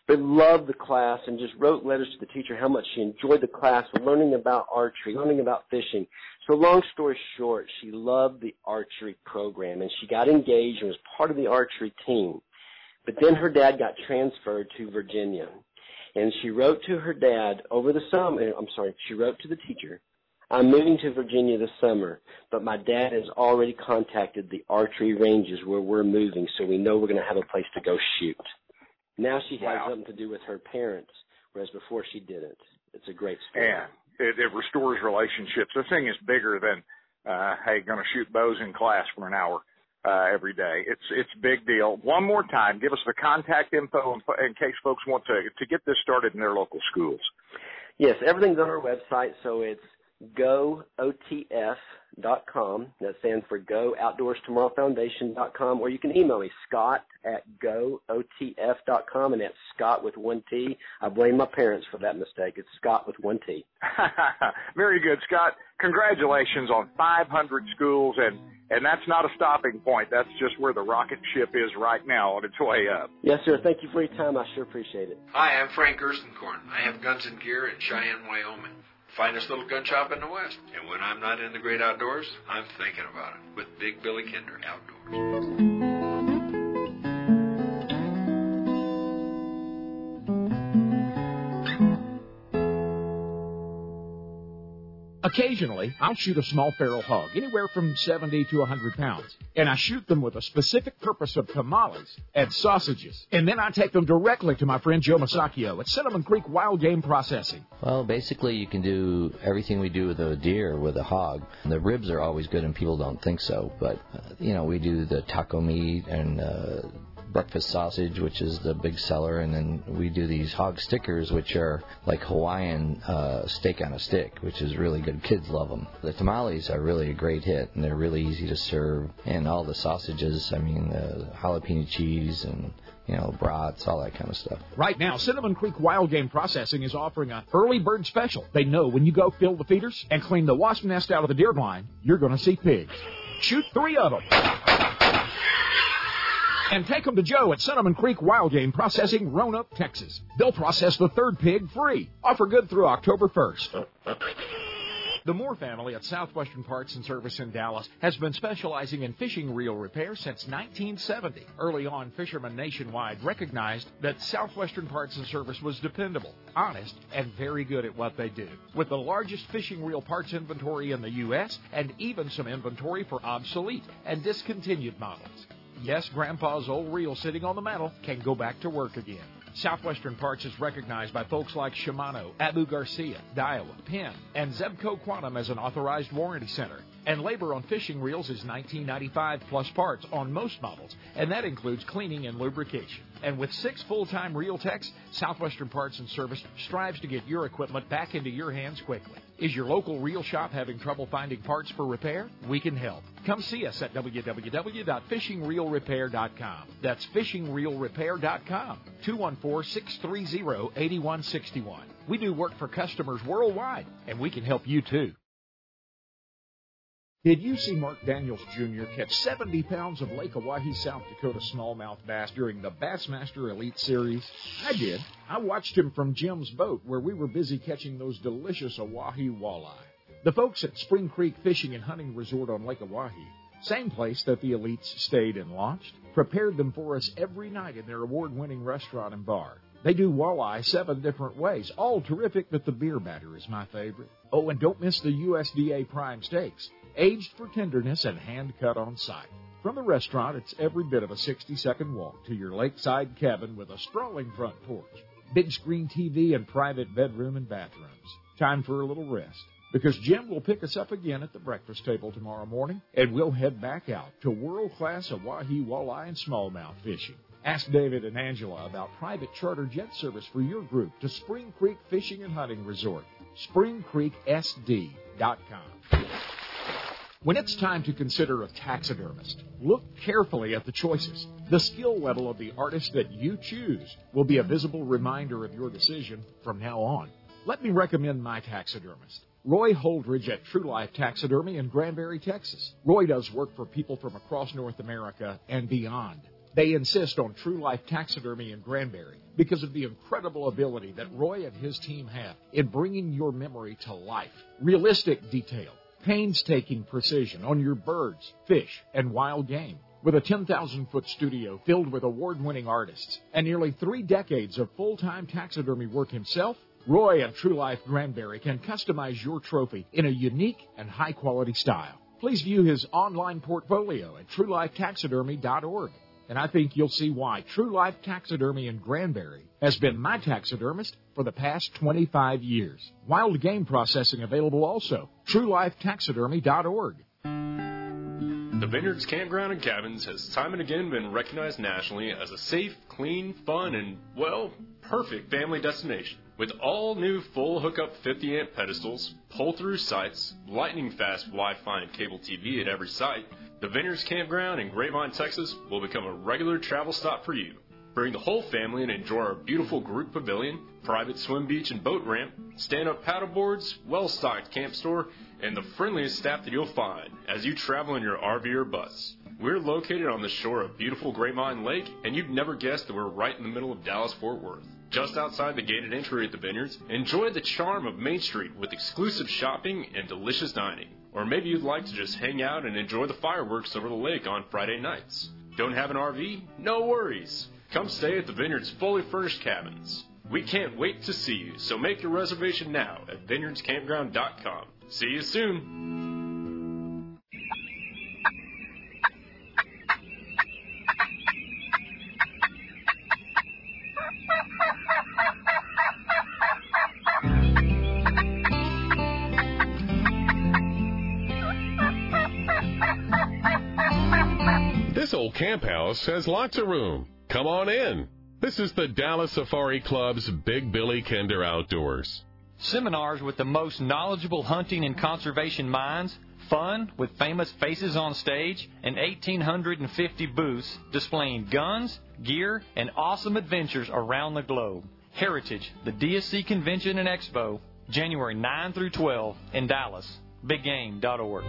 but loved the class and just wrote letters to the teacher how much she enjoyed the class, learning about archery, learning about fishing. So long story short, she loved the archery program, and she got engaged and was part of the archery team. But then her dad got transferred to Virginia, and she wrote to her dad over the summer. I'm sorry, she wrote to the teacher, I'm moving to Virginia this summer, but my dad has already contacted the archery ranges where we're moving, so we know we're going to have a place to go shoot. Now she has Wow. something to do with her parents, whereas before she didn't. It's a great story. Yeah, it, it restores relationships. This thing is bigger than, uh, hey, going to shoot bows in class for an hour uh, every day. It's it's a big deal. One more time, give us the contact info in, in case folks want to to get this started in their local schools. Yes, everything's on our website, so it's go O T F dot com. That stands for Go Outdoors Tomorrow Foundation dot com, or you can email me, Scott at go O T F dot com, and that's Scott with one T. I blame my parents for that mistake. It's Scott with one T. Very good, Scott. Congratulations on five hundred schools, and, and that's not a stopping point. That's just where the rocket ship is right now on its way up. Yes, sir. Thank you for your time. I sure appreciate it. Hi, I'm Frank Gerstenkorn. I have Guns and Gear in Cheyenne, Wyoming. Finest little gun shop in the West. And when I'm not in the great outdoors, I'm thinking about it with Big Billy Kinder Outdoors. Occasionally, I'll shoot a small feral hog, anywhere from seventy to one hundred pounds, and I shoot them with a specific purpose of tamales and sausages. And then I take them directly to my friend Joe Masacchio at Cinnamon Creek Wild Game Processing. Well, basically, you can do everything we do with a deer with a hog. The ribs are always good, and people don't think so, but, uh, you know, we do the taco meat and uh, breakfast sausage, which is the big seller, and then we do these hog stickers, which are like Hawaiian uh, steak on a stick, which is really good. Kids love them. The tamales are really a great hit, and they're really easy to serve. And all the sausages, I mean, the jalapeno cheese and, you know, brats, all that kind of stuff. Right now, Cinnamon Creek Wild Game Processing is offering an early bird special. They know when you go fill the feeders and clean the wasp nest out of the deer blind, you're going to see pigs. Shoot three of them. And take them to Joe at Cinnamon Creek Wild Game Processing, Roanoke, Texas. They'll process the third pig free. Offer good through October first. The Moore family at Southwestern Parts and Service in Dallas has been specializing in fishing reel repair since nineteen seventy. Early on, fishermen nationwide recognized that Southwestern Parts and Service was dependable, honest, and very good at what they do. With the largest fishing reel parts inventory in the U S and even some inventory for obsolete and discontinued models. Yes, Grandpa's old reel sitting on the mantel can go back to work again. Southwestern Parts is recognized by folks like Shimano, Abu Garcia, Daiwa, Penn, and Zebco Quantum as an authorized warranty center. And labor on fishing reels is nineteen ninety-five dollars plus parts on most models, and that includes cleaning and lubrication. And with six full-time reel techs, Southwestern Parts and Service strives to get your equipment back into your hands quickly. Is your local reel shop having trouble finding parts for repair? We can help. Come see us at w w w dot fishing reel repair dot com. That's fishing reel repair dot com. two one four, six three zero, eight one six one. We do work for customers worldwide, and we can help you too. Did you see Mark Daniels Junior catch seventy pounds of Lake Oahe, South Dakota smallmouth bass during the Bassmaster Elite Series? I did. I watched him from Jim's boat where we were busy catching those delicious Oahe walleye. The folks at Spring Creek Fishing and Hunting Resort on Lake Oahe, same place that the Elites stayed and launched, prepared them for us every night in their award-winning restaurant and bar. They do walleye seven different ways, all terrific, but the beer batter is my favorite. Oh, and don't miss the U S D A prime steaks, aged for tenderness and hand-cut on site. From the restaurant, it's every bit of a sixty-second walk to your lakeside cabin with a sprawling front porch, big screen T V, and private bedroom and bathrooms. Time for a little rest, because Jim will pick us up again at the breakfast table tomorrow morning, and we'll head back out to world-class Oahe walleye and smallmouth fishing. Ask David and Angela about private charter jet service for your group to Spring Creek Fishing and Hunting Resort, spring creek s d dot com. When it's time to consider a taxidermist, look carefully at the choices. The skill level of the artist that you choose will be a visible reminder of your decision from now on. Let me recommend my taxidermist, Roy Holdridge at True Life Taxidermy in Granbury, Texas. Roy does work for people from across North America and beyond. They insist on True Life Taxidermy in Granbury because of the incredible ability that Roy and his team have in bringing your memory to life. Realistic detail, painstaking precision on your birds, fish, and wild game. With a ten thousand foot studio filled with award-winning artists and nearly three decades of full-time taxidermy work himself, Roy and True Life Granbury can customize your trophy in a unique and high-quality style. Please view his online portfolio at true life taxidermy dot org. And I think you'll see why True Life Taxidermy in Granbury has been my taxidermist for the past twenty-five years. Wild game processing available also. true life taxidermy dot org. The Vineyards Campground and Cabins has time and again been recognized nationally as a safe, clean, fun, and, well, perfect family destination. With all new full hookup fifty amp pedestals, pull-through sites, lightning-fast Wi-Fi and cable T V at every site, the Vineyards Campground in Grapevine, Texas will become a regular travel stop for you. Bring the whole family and enjoy our beautiful group pavilion, private swim beach and boat ramp, stand-up paddleboards, well-stocked camp store, and the friendliest staff that you'll find as you travel in your R V or bus. We're located on the shore of beautiful Grapevine Lake, and you'd never guess that we're right in the middle of Dallas-Fort Worth. Just outside the gated entry at the Vineyards, enjoy the charm of Main Street with exclusive shopping and delicious dining. Or maybe you'd like to just hang out and enjoy the fireworks over the lake on Friday nights. Don't have an R V? No worries. Come stay at the Vineyards' fully furnished cabins. We can't wait to see you, so make your reservation now at vineyards campground dot com. See you soon. This old camp house has lots of room. Come on in. This is the Dallas Safari Club's Big Billy Kinder Outdoors. Seminars with the most knowledgeable hunting and conservation minds, fun with famous faces on stage, and one thousand eight hundred fifty booths displaying guns, gear, and awesome adventures around the globe. Heritage, the D S C Convention and Expo, January ninth through twelfth in Dallas. big game dot org.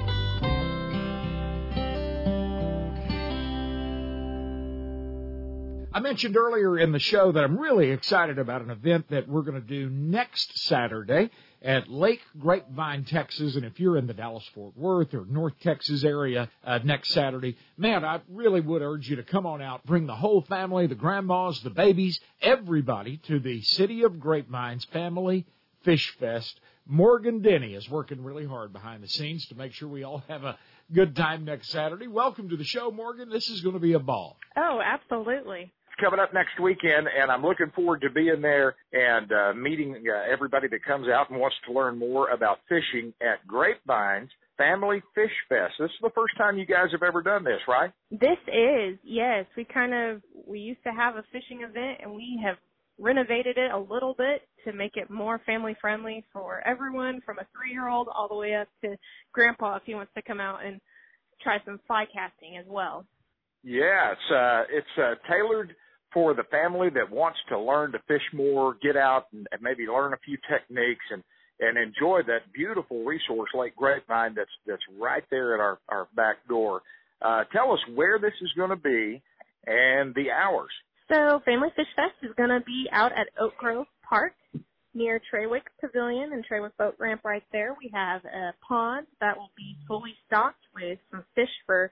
I mentioned earlier in the show that I'm really excited about an event that we're going to do next Saturday at Lake Grapevine, Texas. And if you're in the Dallas-Fort Worth or North Texas area uh, next Saturday, man, I really would urge you to come on out, bring the whole family, the grandmas, the babies, everybody to the City of Grapevine's Family Fish Fest. Morgan Denny is working really hard behind the scenes to make sure we all have a good time next Saturday. Welcome to the show, Morgan. This is going to be a ball. Oh, absolutely. Coming up next weekend, and I'm looking forward to being there and uh, meeting uh, everybody that comes out and wants to learn more about fishing at Grapevine's Family Fish Fest. This is the first time you guys have ever done this, right? This is, yes. We kind of, we used to have a fishing event, and we have renovated it a little bit to make it more family-friendly for everyone, from a three-year-old all the way up to Grandpa if he wants to come out and try some fly casting as well. Yeah, it's, uh, it's uh, tailored for the family that wants to learn to fish more, get out and, and maybe learn a few techniques and, and enjoy that beautiful resource, Lake Grapevine, that's that's right there at our, our back door. Uh, tell us where this is going to be and the hours. So Family Fish Fest is going to be out at Oak Grove Park near Trawick Pavilion and Trawick Boat Ramp right there. We have a pond that will be fully stocked with some fish for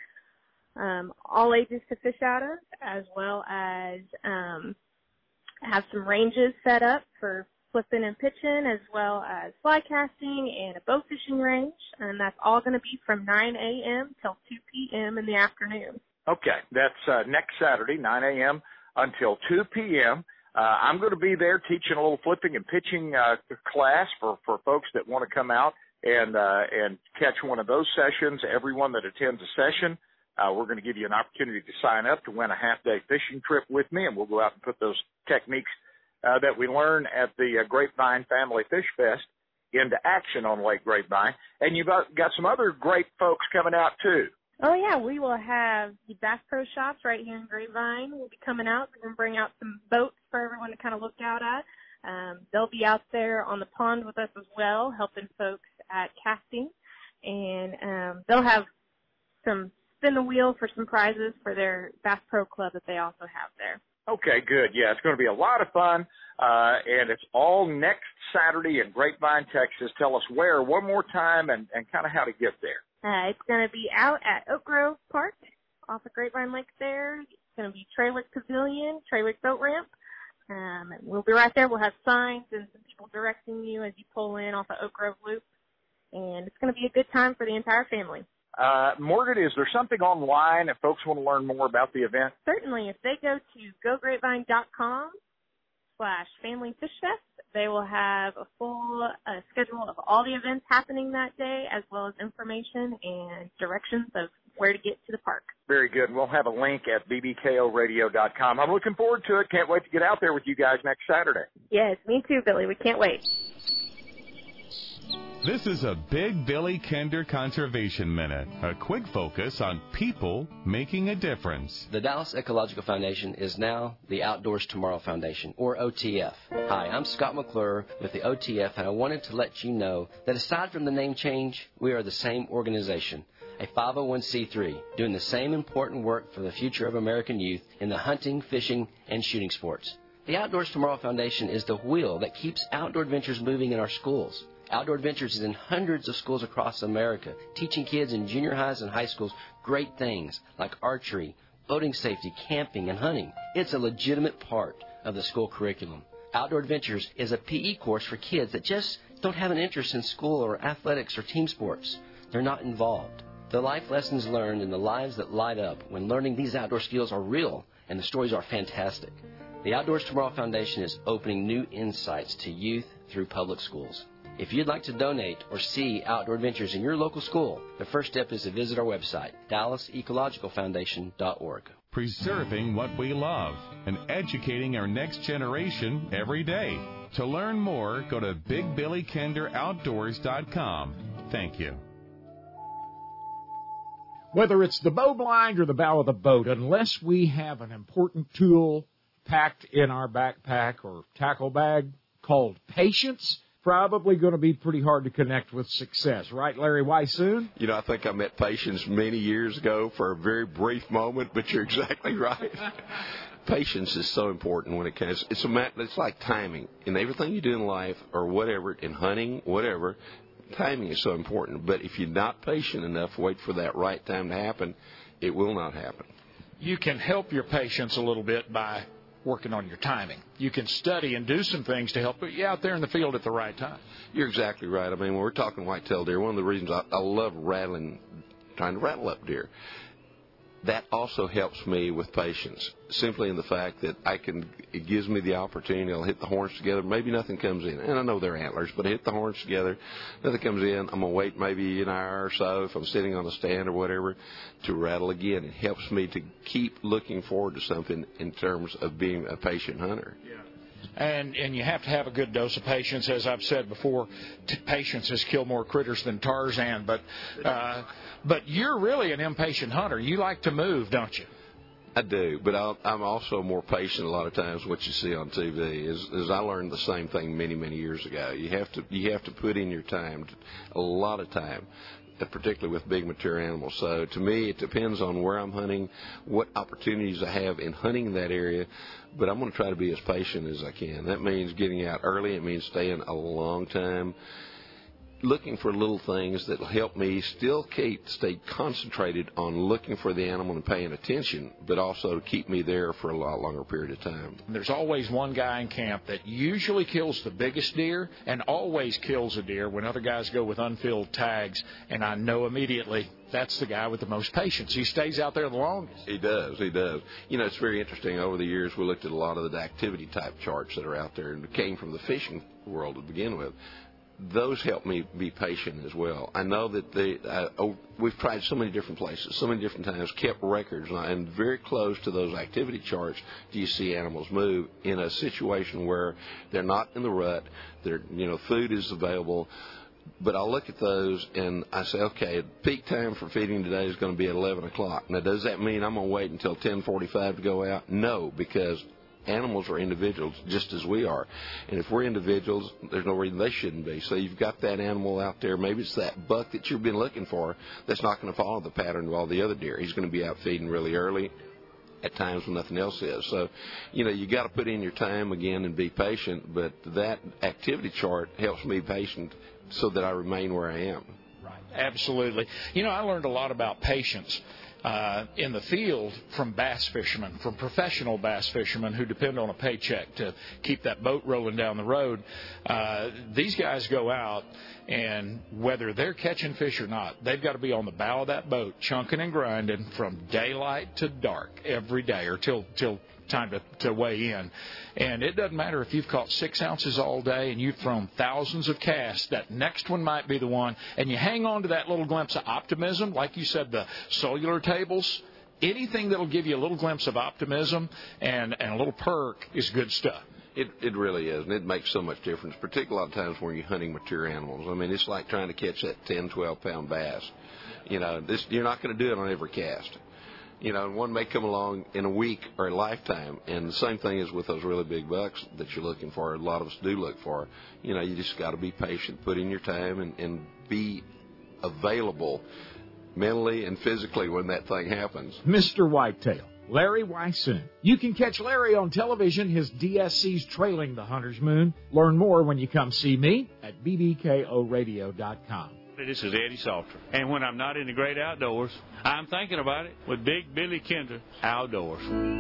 Um, all ages to fish out of, as well as um, have some ranges set up for flipping and pitching, as well as fly casting and a bow fishing range, and that's all going to be from nine a.m. till two p.m. in the afternoon. Okay, that's uh, next Saturday, nine a.m. until two p.m. Uh, I'm going to be there teaching a little flipping and pitching uh, class for, for folks that want to come out and uh, and catch one of those sessions. Everyone that attends a session, Uh, we're going to give you an opportunity to sign up to win a half-day fishing trip with me, and we'll go out and put those techniques uh, that we learn at the uh, Grapevine Family Fish Fest into action on Lake Grapevine. And you've got, got some other great folks coming out, too. Oh, yeah, we will have the Bass Pro Shops right here in Grapevine. We'll be coming out. We're going to bring out some boats for everyone to kind of look out at. Um, they'll be out there on the pond with us as well, helping folks at casting. And um, they'll have some spin the wheel for some prizes for their Bass Pro Club that they also have there. Okay, good. Yeah, it's going to be a lot of fun, uh, and it's all next Saturday in Grapevine, Texas. Tell us where one more time and, and kind of how to get there. Uh, it's going to be out at Oak Grove Park off of Grapevine Lake there. It's going to be Trawick Pavilion, Trawick Boat Ramp. Um, and we'll be right there. We'll have signs and some people directing you as you pull in off of Oak Grove Loop. And it's going to be a good time for the entire family. Uh, Morgan, is there something online if folks want to learn more about the event? Certainly. If they go to go grapevine dot com slash family fish fest, they will have a full uh, schedule of all the events happening that day, as well as information and directions of where to get to the park. Very good. We'll have a link at b b k o radio dot com. I'm looking forward to it. Can't wait to get out there with you guys next Saturday. Yes, me too, Billy. We can't wait. This is a Big Billy Kinder Conservation Minute, a quick focus on people making a difference. The Dallas Ecological Foundation is now the Outdoors Tomorrow Foundation, or O T F. Hi, I'm Scott McClure with the O T F, and I wanted to let you know that aside from the name change, we are the same organization, a five oh one c three, doing the same important work for the future of American youth in the hunting, fishing, and shooting sports. The Outdoors Tomorrow Foundation is the wheel that keeps outdoor adventures moving in our schools. Outdoor Adventures is in hundreds of schools across America, teaching kids in junior highs and high schools great things like archery, boating safety, camping, and hunting. It's a legitimate part of the school curriculum. Outdoor Adventures is a P E course for kids that just don't have an interest in school or athletics or team sports. They're not involved. The life lessons learned and the lives that light up when learning these outdoor skills are real, and the stories are fantastic. The Outdoors Tomorrow Foundation is opening new insights to youth through public schools. If you'd like to donate or see Outdoor Adventures in your local school, the first step is to visit our website, dallas ecological foundation dot org. Preserving what we love and educating our next generation every day. To learn more, go to big billy kinder outdoors dot com. Thank you. Whether it's the bow blind or the bow of the boat, unless we have an important tool packed in our backpack or tackle bag called patience, probably going to be pretty hard to connect with success. Right, Larry Weissoon? You know, I think I met Patience many years ago for a very brief moment, but you're exactly right. Patience is so important when it comes. It's a it's like timing. In everything you do in life or whatever, in hunting, whatever, timing is so important. But if you're not patient enough, wait for that right time to happen, it will not happen. You can help your patience a little bit by working on your timing. You can study and do some things to help put you out there in the field at the right time. You're exactly right. I mean, when we're talking whitetail deer, one of the reasons I, I love rattling, trying to rattle up deer, that also helps me with patience, simply in the fact that I can, it gives me the opportunity. I'll hit the horns together. Maybe nothing comes in. And I know they're antlers, but I hit the horns together. Nothing comes in. I'm going to wait maybe an hour or so if I'm sitting on a stand or whatever to rattle again. It helps me to keep looking forward to something in terms of being a patient hunter. Yeah. And and you have to have a good dose of patience. As I've said before, t- patience has killed more critters than Tarzan. But uh, but you're really an impatient hunter. You like to move, don't you? I do, but I'll, I'm also more patient a lot of times. What you see on T V is, is I learned the same thing many many years ago. You have to you have to put in your time, a lot of time, particularly with big mature animals. So to me, it depends on where I'm hunting, what opportunities I have in hunting that area, but I'm going to try to be as patient as I can. That means getting out early. It means staying a long time, looking for little things that will help me still keep stay concentrated on looking for the animal and paying attention, but also to keep me there for a lot longer period of time. There's always one guy in camp that usually kills the biggest deer and always kills a deer when other guys go with unfilled tags, and I know immediately that's the guy with the most patience. He stays out there the longest. He does, he does. You know, it's very interesting. Over the years, we looked at a lot of the activity type charts that are out there, and it came from the fishing world to begin with. Those help me be patient as well. I know that they, uh, oh, we've tried so many different places, so many different times, kept records, and very close to those activity charts do you see animals move in a situation where they're not in the rut, they're, you know, food is available. But I'll look at those and I say, okay, peak time for feeding today is going to be at eleven o'clock. Now, does that mean I'm going to wait until ten forty-five to go out? No, because animals are individuals just as we are. And if we're individuals, there's no reason they shouldn't be. So you've got that animal out there. Maybe it's that buck that you've been looking for that's not going to follow the pattern of all the other deer. He's going to be out feeding really early at times when nothing else is. So, you know, you got to put in your time again and be patient. But that activity chart helps me patient so that I remain where I am. Right. Absolutely. You know, I learned a lot about patience Uh, in the field from bass fishermen, from professional bass fishermen who depend on a paycheck to keep that boat rolling down the road. Uh, these guys go out, and whether they're catching fish or not, they've got to be on the bow of that boat, chunking and grinding from daylight to dark every day, or till till time to, to weigh in. And it doesn't matter if you've caught six ounces all day and you've thrown thousands of casts, that next one might be the one, and you hang on to that little glimpse of optimism, like you said, the cellular tables, anything that'll give you a little glimpse of optimism and, and a little perk is good stuff. It it really is, and it makes so much difference, particularly a lot of times when you're hunting mature animals. I mean, it's like trying to catch that ten, twelve-pound bass. You know, this, you're not going to do it on every cast. You know, one may come along in a week or a lifetime, and the same thing is with those really big bucks that you're looking for. A lot of us do look for. You know, you just got to be patient, put in your time, and, and be available mentally and physically when that thing happens. Mister Whitetail, Larry Weissoon. You can catch Larry on television. His D S C's Trailing the Hunter's Moon. Learn more when you come see me at b b k o radio dot com. This is Eddie Salter. And when I'm not in the great outdoors, I'm thinking about it with Big Billy Kinder Outdoors.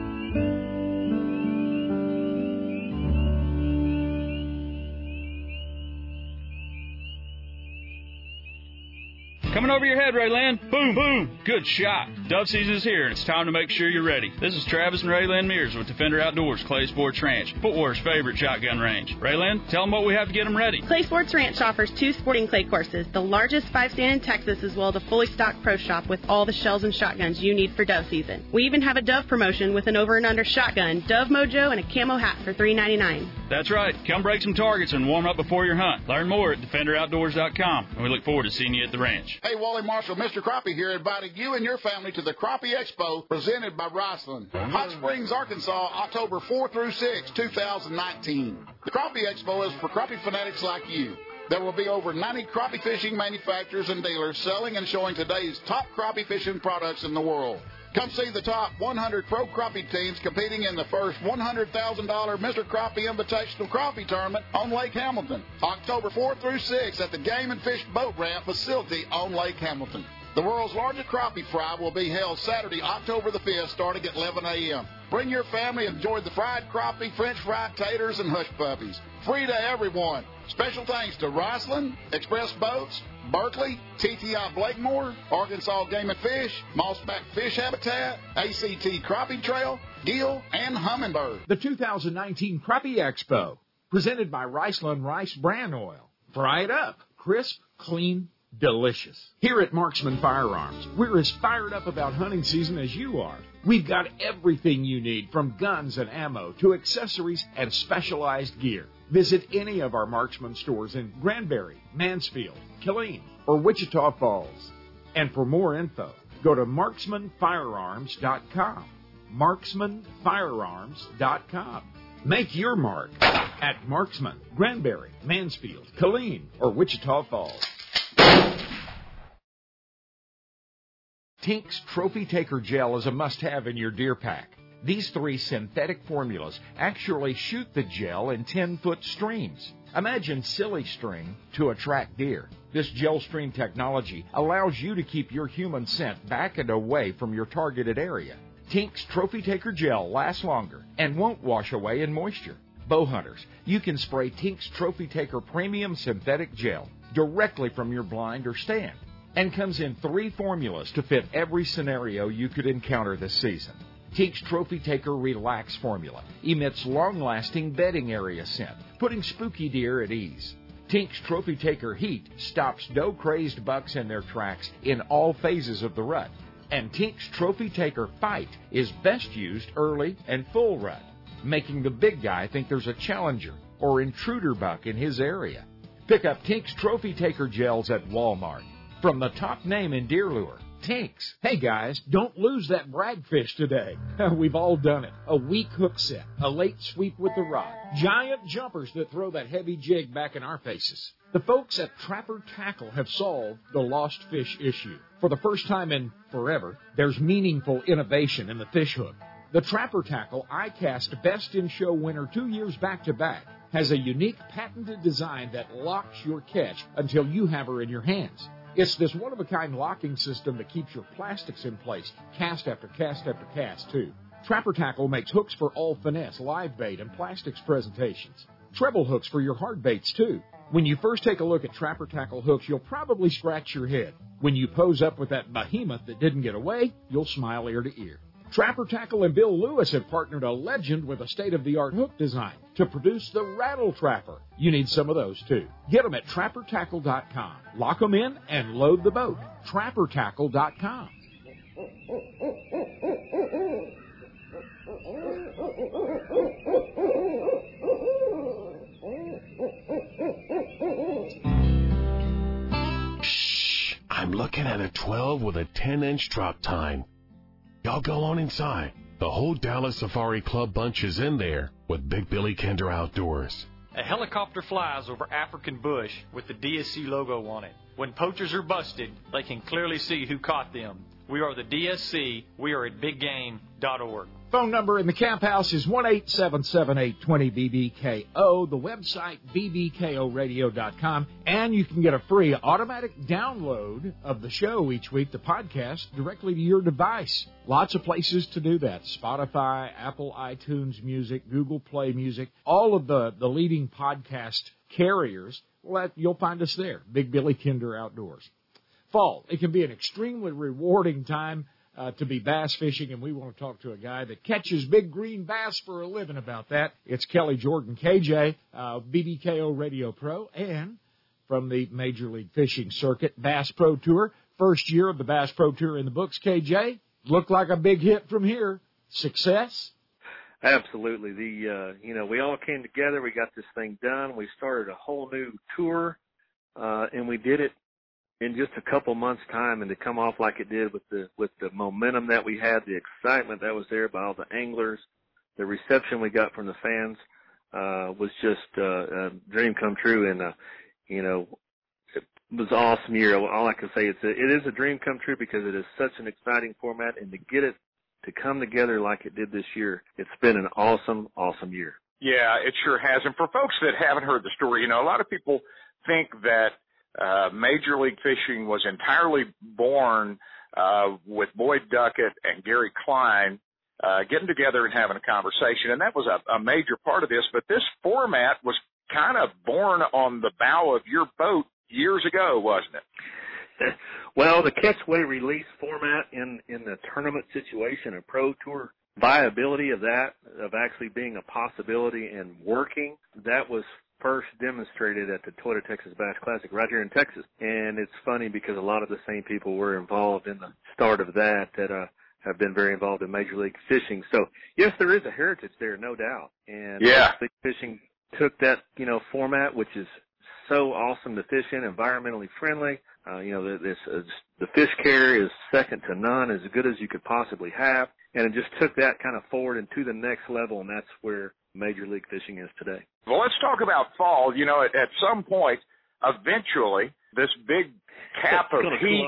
Coming over your head, Raylan. Boom, boom. Good shot. Dove season is here, and it's time to make sure you're ready. This is Travis and Raylan Mears with Defender Outdoors, Clay Sports Ranch, Footwear's favorite shotgun range. Raylan, tell them what we have to get them ready. Clay Sports Ranch offers two sporting clay courses, the largest five-stand in Texas, as well as a fully stocked pro shop with all the shells and shotguns you need for dove season. We even have a dove promotion with an over and under shotgun, Dove Mojo, and a camo hat for three ninety-nine. That's right. Come break some targets and warm up before your hunt. Learn more at defender outdoors dot com, and we look forward to seeing you at the ranch. Hey, Wally Marshall, Mister Crappie here, inviting you and your family to the Crappie Expo presented by Riceland. Hot Springs, Arkansas, October fourth through sixth, two thousand nineteen. The Crappie Expo is for crappie fanatics like you. There will be over ninety crappie fishing manufacturers and dealers selling and showing today's top crappie fishing products in the world. Come see the top one hundred pro crappie teams competing in the first one hundred thousand dollars Mister Crappie Invitational Crappie Tournament on Lake Hamilton, October fourth through sixth at the Game and Fish Boat Ramp facility on Lake Hamilton. The world's largest crappie fry will be held Saturday, October the fifth, starting at eleven a.m. Bring your family and enjoy the fried crappie, French fried taters, and hush puppies. Free to everyone. Special thanks to Riceland, Express Boats, Berkeley, T T I Blakemore, Arkansas Game and Fish, Mossback Fish Habitat, A C T Crappie Trail, Gill, and Humminbird. The two thousand nineteen Crappie Expo, presented by Riceland Rice Bran Oil. Fry it up. Crisp, clean, delicious. Here at Marksman Firearms, we're as fired up about hunting season as you are. We've got everything you need, from guns and ammo to accessories and specialized gear. Visit any of our Marksman stores in Granbury, Mansfield, Killeen, or Wichita Falls. And for more info, go to marksman firearms dot com. marksman firearms dot com. Make your mark at Marksman, Granbury, Mansfield, Killeen, or Wichita Falls. Tink's Trophy Taker Gel is a must-have in your deer pack. These three synthetic formulas actually shoot the gel in ten-foot streams. Imagine silly string to attract deer. This gel stream technology allows you to keep your human scent back and away from your targeted area. Tink's Trophy Taker Gel lasts longer and won't wash away in moisture. Bow hunters, you can spray Tink's Trophy Taker Premium Synthetic Gel directly from your blind or stand, and comes in three formulas to fit every scenario you could encounter this season. Tink's Trophy Taker Relax formula emits long-lasting bedding area scent, putting spooky deer at ease. Tink's Trophy Taker Heat stops doe-crazed bucks in their tracks in all phases of the rut. And Tink's Trophy Taker Fight is best used early and full rut, making the big guy think there's a challenger or intruder buck in his area. Pick up Tink's Trophy Taker Gels at Walmart. From the top name in deer lure, tinks. Hey guys, don't lose that bragfish today. We've all done it. A weak hook set, a late sweep with the rod, giant jumpers that throw that heavy jig back in our faces. The folks at Trapper Tackle have solved the lost fish issue. For the first time in forever, there's meaningful innovation in the fish hook. The Trapper Tackle iCast Best in Show winner two years back-to-back has a unique patented design that locks your catch until you have her in your hands. It's this one-of-a-kind locking system that keeps your plastics in place, cast after cast after cast, too. Trapper Tackle makes hooks for all finesse, live bait, and plastics presentations. Treble hooks for your hard baits, too. When you first take a look at Trapper Tackle hooks, you'll probably scratch your head. When you pose up with that behemoth that didn't get away, you'll smile ear to ear. Trapper Tackle and Bill Lewis have partnered a legend with a state-of-the-art hook design to produce the Rattle Trapper. You need some of those, too. Get them at trapper tackle dot com. Lock them in and load the boat. trapper tackle dot com. Shh! I'm looking at a twelve with a ten-inch drop tine. Y'all go on inside. The whole Dallas Safari Club bunch is in there with Big Billy Kinder Outdoors. A helicopter flies over African bush with the D S C logo on it. When poachers are busted, they can clearly see who caught them. We are the D S C. We are at big game dot org. Phone number in the camp house is one eight seven seven eight two zero B B K O. The website, b b k o radio dot com. And you can get a free automatic download of the show each week, the podcast, directly to your device. Lots of places to do that. Spotify, Apple iTunes Music, Google Play Music, all of the, the leading podcast carriers. Well, that, you'll find us there, Big Billy Kinder Outdoors. Fall, it can be an extremely rewarding time uh, to be bass fishing, and we want to talk to a guy that catches big green bass for a living about that. It's Kelly Jordan, K J, uh, B B K O Radio Pro, and from the Major League Fishing Circuit, Bass Pro Tour. First year of the Bass Pro Tour in the books, K J. Looked like a big hit from here. Success? Absolutely. The uh, you know, we all came together. We got this thing done. We started a whole new tour, uh, and we did it in just a couple months' time. And to come off like it did with the with the momentum that we had, the excitement that was there by all the anglers, the reception we got from the fans uh, was just uh, a dream come true. And uh, you know, it was an awesome year. All I can say is that it is a dream come true because it is such an exciting format, and to get it to come together like it did this year, it's been an awesome, awesome year. Yeah, it sure has. And for folks that haven't heard the story, you know, a lot of people think that uh, Major League Fishing was entirely born uh, with Boyd Duckett and Gary Klein uh, getting together and having a conversation, and that was a, a major part of this. But this format was kind of born on the bow of your boat years ago, wasn't it? Well, the catch-weight release format in, in the tournament situation, a pro tour viability of that, of actually being a possibility and working, that was first demonstrated at the Toyota Texas Bass Classic right here in Texas. And it's funny because a lot of the same people were involved in the start of that that uh, have been very involved in Major League Fishing. So, yes, there is a heritage there, no doubt. And yeah. Major League Fishing took that, you know, format, which is so awesome to fish in, environmentally friendly. Uh, you know, this, uh, the fish care is second to none, as good as you could possibly have. And it just took that kind of forward and to the next level, and that's where Major League Fishing is today. Well, let's talk about fall. You know, at, at some point, eventually, this big cap of heat,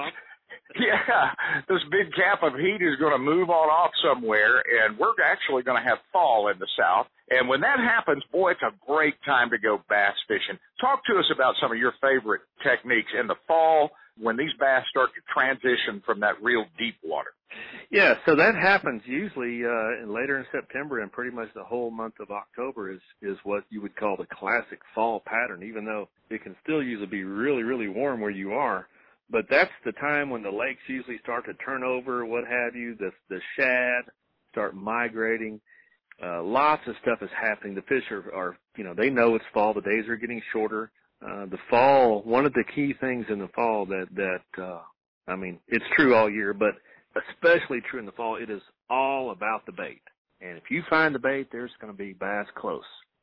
yeah, this big cap of heat is going to move on off somewhere, and we're actually going to have fall in the South. And when that happens, boy, it's a great time to go bass fishing. Talk to us about some of your favorite techniques in the fall when these bass start to transition from that real deep water. Yeah, so that happens usually uh, later in September, and pretty much the whole month of October is, is what you would call the classic fall pattern, even though it can still usually be really, really warm where you are. But that's the time when the lakes usually start to turn over, what have you, the, the shad start migrating. Uh, lots of stuff is happening. The fish are, are, you know, they know it's fall. The days are getting shorter. Uh, the fall, one of the key things in the fall that, that, uh, I mean, it's true all year, but especially true in the fall, it is all about the bait. And if you find the bait, there's going to be bass close.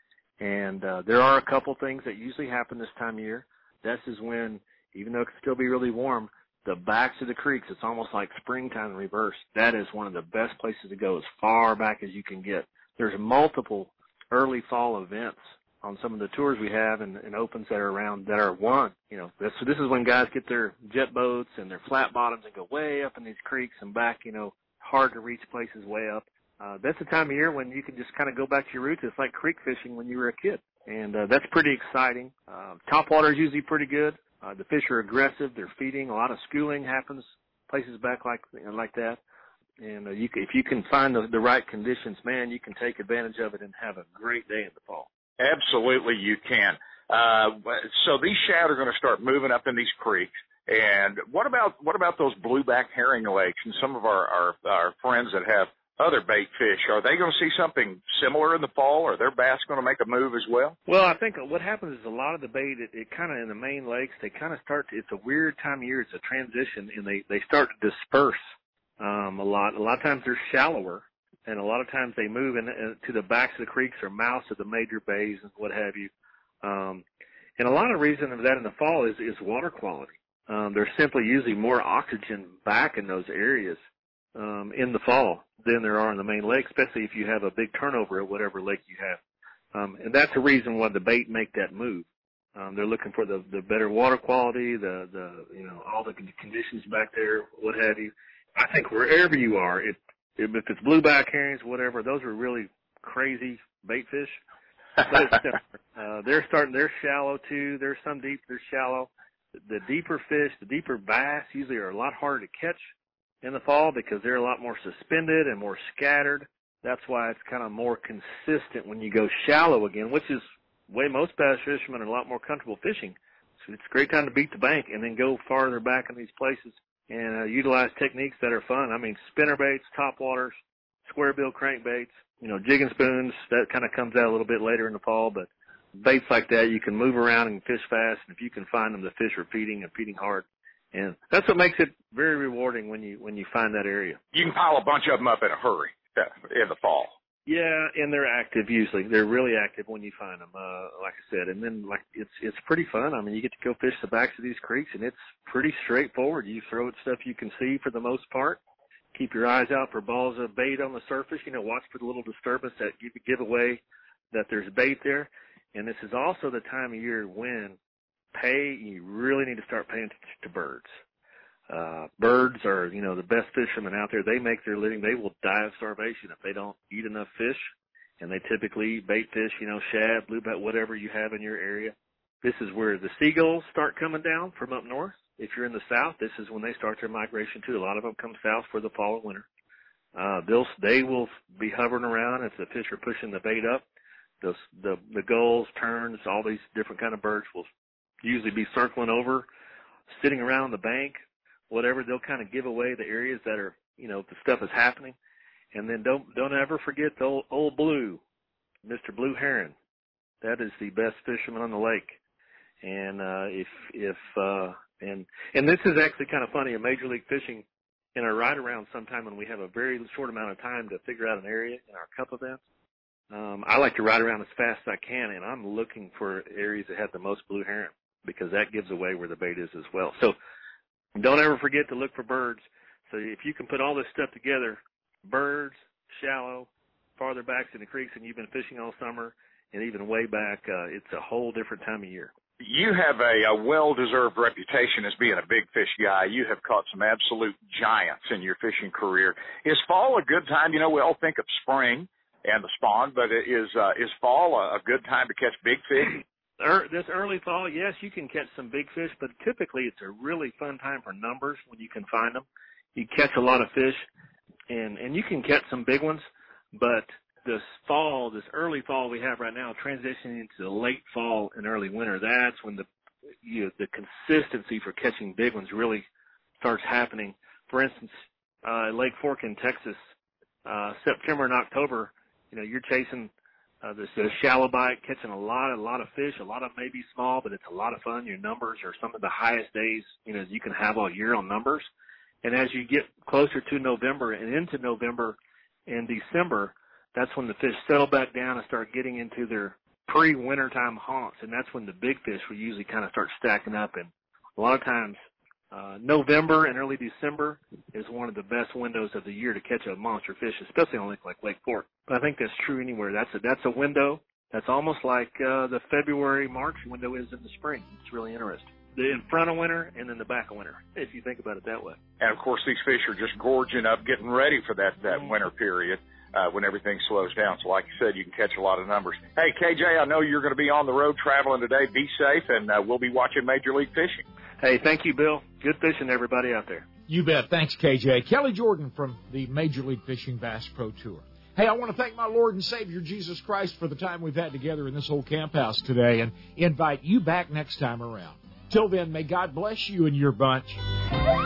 And, uh, there are a couple things that usually happen this time of year. This is when, even though it can still be really warm, the backs of the creeks. It's almost like springtime in reverse. That is one of the best places to go as far back as you can get. There's multiple early fall events on some of the tours we have and, and opens that are around that are won. You know, this, so this is when guys get their jet boats and their flat bottoms and go way up in these creeks and back, you know, hard to reach places way up. Uh, that's the time of year when you can just kind of go back to your roots. It's like creek fishing when you were a kid. And uh, that's pretty exciting. Uh, topwater is usually pretty good. Uh, the fish are aggressive. They're feeding. A lot of schooling happens places back like you know, like that. And uh, you can, if you can find the, the right conditions, man, you can take advantage of it and have a great day in the fall. Absolutely, you can. Uh, so these shad are going to start moving up in these creeks. And what about what about those blueback herring lakes and some of our, our, our friends that have other bait fish? Are they going to see something similar in the fall? Are their bass going to make a move as well? Well, I think what happens is a lot of the bait, it, it kind of in the main lakes, they kind of start to, it's a weird time of year. It's a transition, and they, they start to disperse um, a lot. A lot of times they're shallower, and a lot of times they move in, in, to the backs of the creeks or mouths of the major bays and what have you. Um, and a lot of reason of that in the fall is, is water quality. Um, there's simply usually more oxygen back in those areas um, in the fall than there are in the main lake, especially if you have a big turnover at whatever lake you have. Um, and that's the reason why the bait make that move. Um, they're looking for the, the better water quality, the, the, you know, all the conditions back there, what have you. I think wherever you are, it, if it's blueback herrings, whatever, those are really crazy bait fish. But uh, they're starting, they're shallow too. There's some deep, they're shallow. The deeper fish, the deeper bass usually are a lot harder to catch in the fall because they're a lot more suspended and more scattered. That's why it's kind of more consistent when you go shallow again, which is the way most bass fishermen are a lot more comfortable fishing. So it's a great time to beat the bank and then go farther back in these places and uh, utilize techniques that are fun. I mean, spinner baits, topwaters, square bill crankbaits, you know, jig and spoons, that kind of comes out a little bit later in the fall, but baits like that, you can move around and fish fast, and if you can find them, the fish are feeding and feeding hard. And that's what makes it very rewarding when you when you find that area. You can pile a bunch of them up in a hurry in the fall. Yeah, and they're active usually. They're really active when you find them, uh, like I said. And then like it's it's pretty fun. I mean, you get to go fish the backs of these creeks, and it's pretty straightforward. You throw at stuff you can see for the most part. Keep your eyes out for balls of bait on the surface. You know, watch for the little disturbance that give, give away that there's bait there. And this is also the time of year when pay, you really need to start paying attention to birds. Uh, birds are, you know, the best fishermen out there. They make their living. They will die of starvation if they don't eat enough fish. And they typically eat bait fish, you know, shad, blueback, whatever you have in your area. This is where the seagulls start coming down from up north. If you're in the south, this is when they start their migration too. A lot of them come south for the fall and winter. Uh, they'll, they will be hovering around if the fish are pushing the bait up. The, the the gulls, terns, all these different kind of birds will usually be circling over, sitting around the bank, whatever. They'll kind of give away the areas that are, you know, the stuff is happening. And then don't don't ever forget the old, old Blue, Mister Blue Heron. That is the best fisherman on the lake. And uh, if if uh, and and this is actually kind of funny. In Major League Fishing, in our ride around, sometime when we have a very short amount of time to figure out an area in our cup events. Um, I like to ride around as fast as I can, and I'm looking for areas that have the most blue heron because that gives away where the bait is as well. So don't ever forget to look for birds. So if you can put all this stuff together, birds, shallow, farther backs in the creeks, and you've been fishing all summer and even way back, uh, it's a whole different time of year. You have a, a well-deserved reputation as being a big fish guy. You have caught some absolute giants in your fishing career. Is fall a good time? You know, we all think of spring and the spawn, but is uh, is fall a, a good time to catch big fish? This early fall, yes, you can catch some big fish, but typically it's a really fun time for numbers when you can find them. You catch a lot of fish, and, and you can catch some big ones, but this fall, this early fall we have right now, transitioning into the late fall and early winter, that's when the you know, the consistency for catching big ones really starts happening. For instance, uh, Lake Fork in Texas, uh, September and October, you know, you're chasing uh, this uh, shallow bite, catching a lot, a lot of fish, a lot of maybe small, but it's a lot of fun. Your numbers are some of the highest days, you know, you can have all year on numbers. And as you get closer to November and into November and December, that's when the fish settle back down and start getting into their pre-wintertime haunts, and that's when the big fish will usually kind of start stacking up. And a lot of times Uh, November and early December is one of the best windows of the year to catch a monster fish, especially on a lake like Lake Fork. But I think that's true anywhere. That's a, that's a window that's almost like uh, the February, March window is in the spring. It's really interesting. The in front of winter and then the back of winter, if you think about it that way. And, of course, these fish are just gorging up, getting ready for that, that winter period uh, when everything slows down. So, like you said, you can catch a lot of numbers. Hey, K J, I know you're going to be on the road traveling today. Be safe, and uh, we'll be watching Major League Fishing. Hey, thank you, Bill. Good fishing, everybody out there. You bet. Thanks, K J. Kelly Jordan from the Major League Fishing Bass Pro Tour. Hey, I want to thank my Lord and Savior, Jesus Christ, for the time we've had together in this old camp house today and invite you back next time around. Till then, may God bless you and your bunch.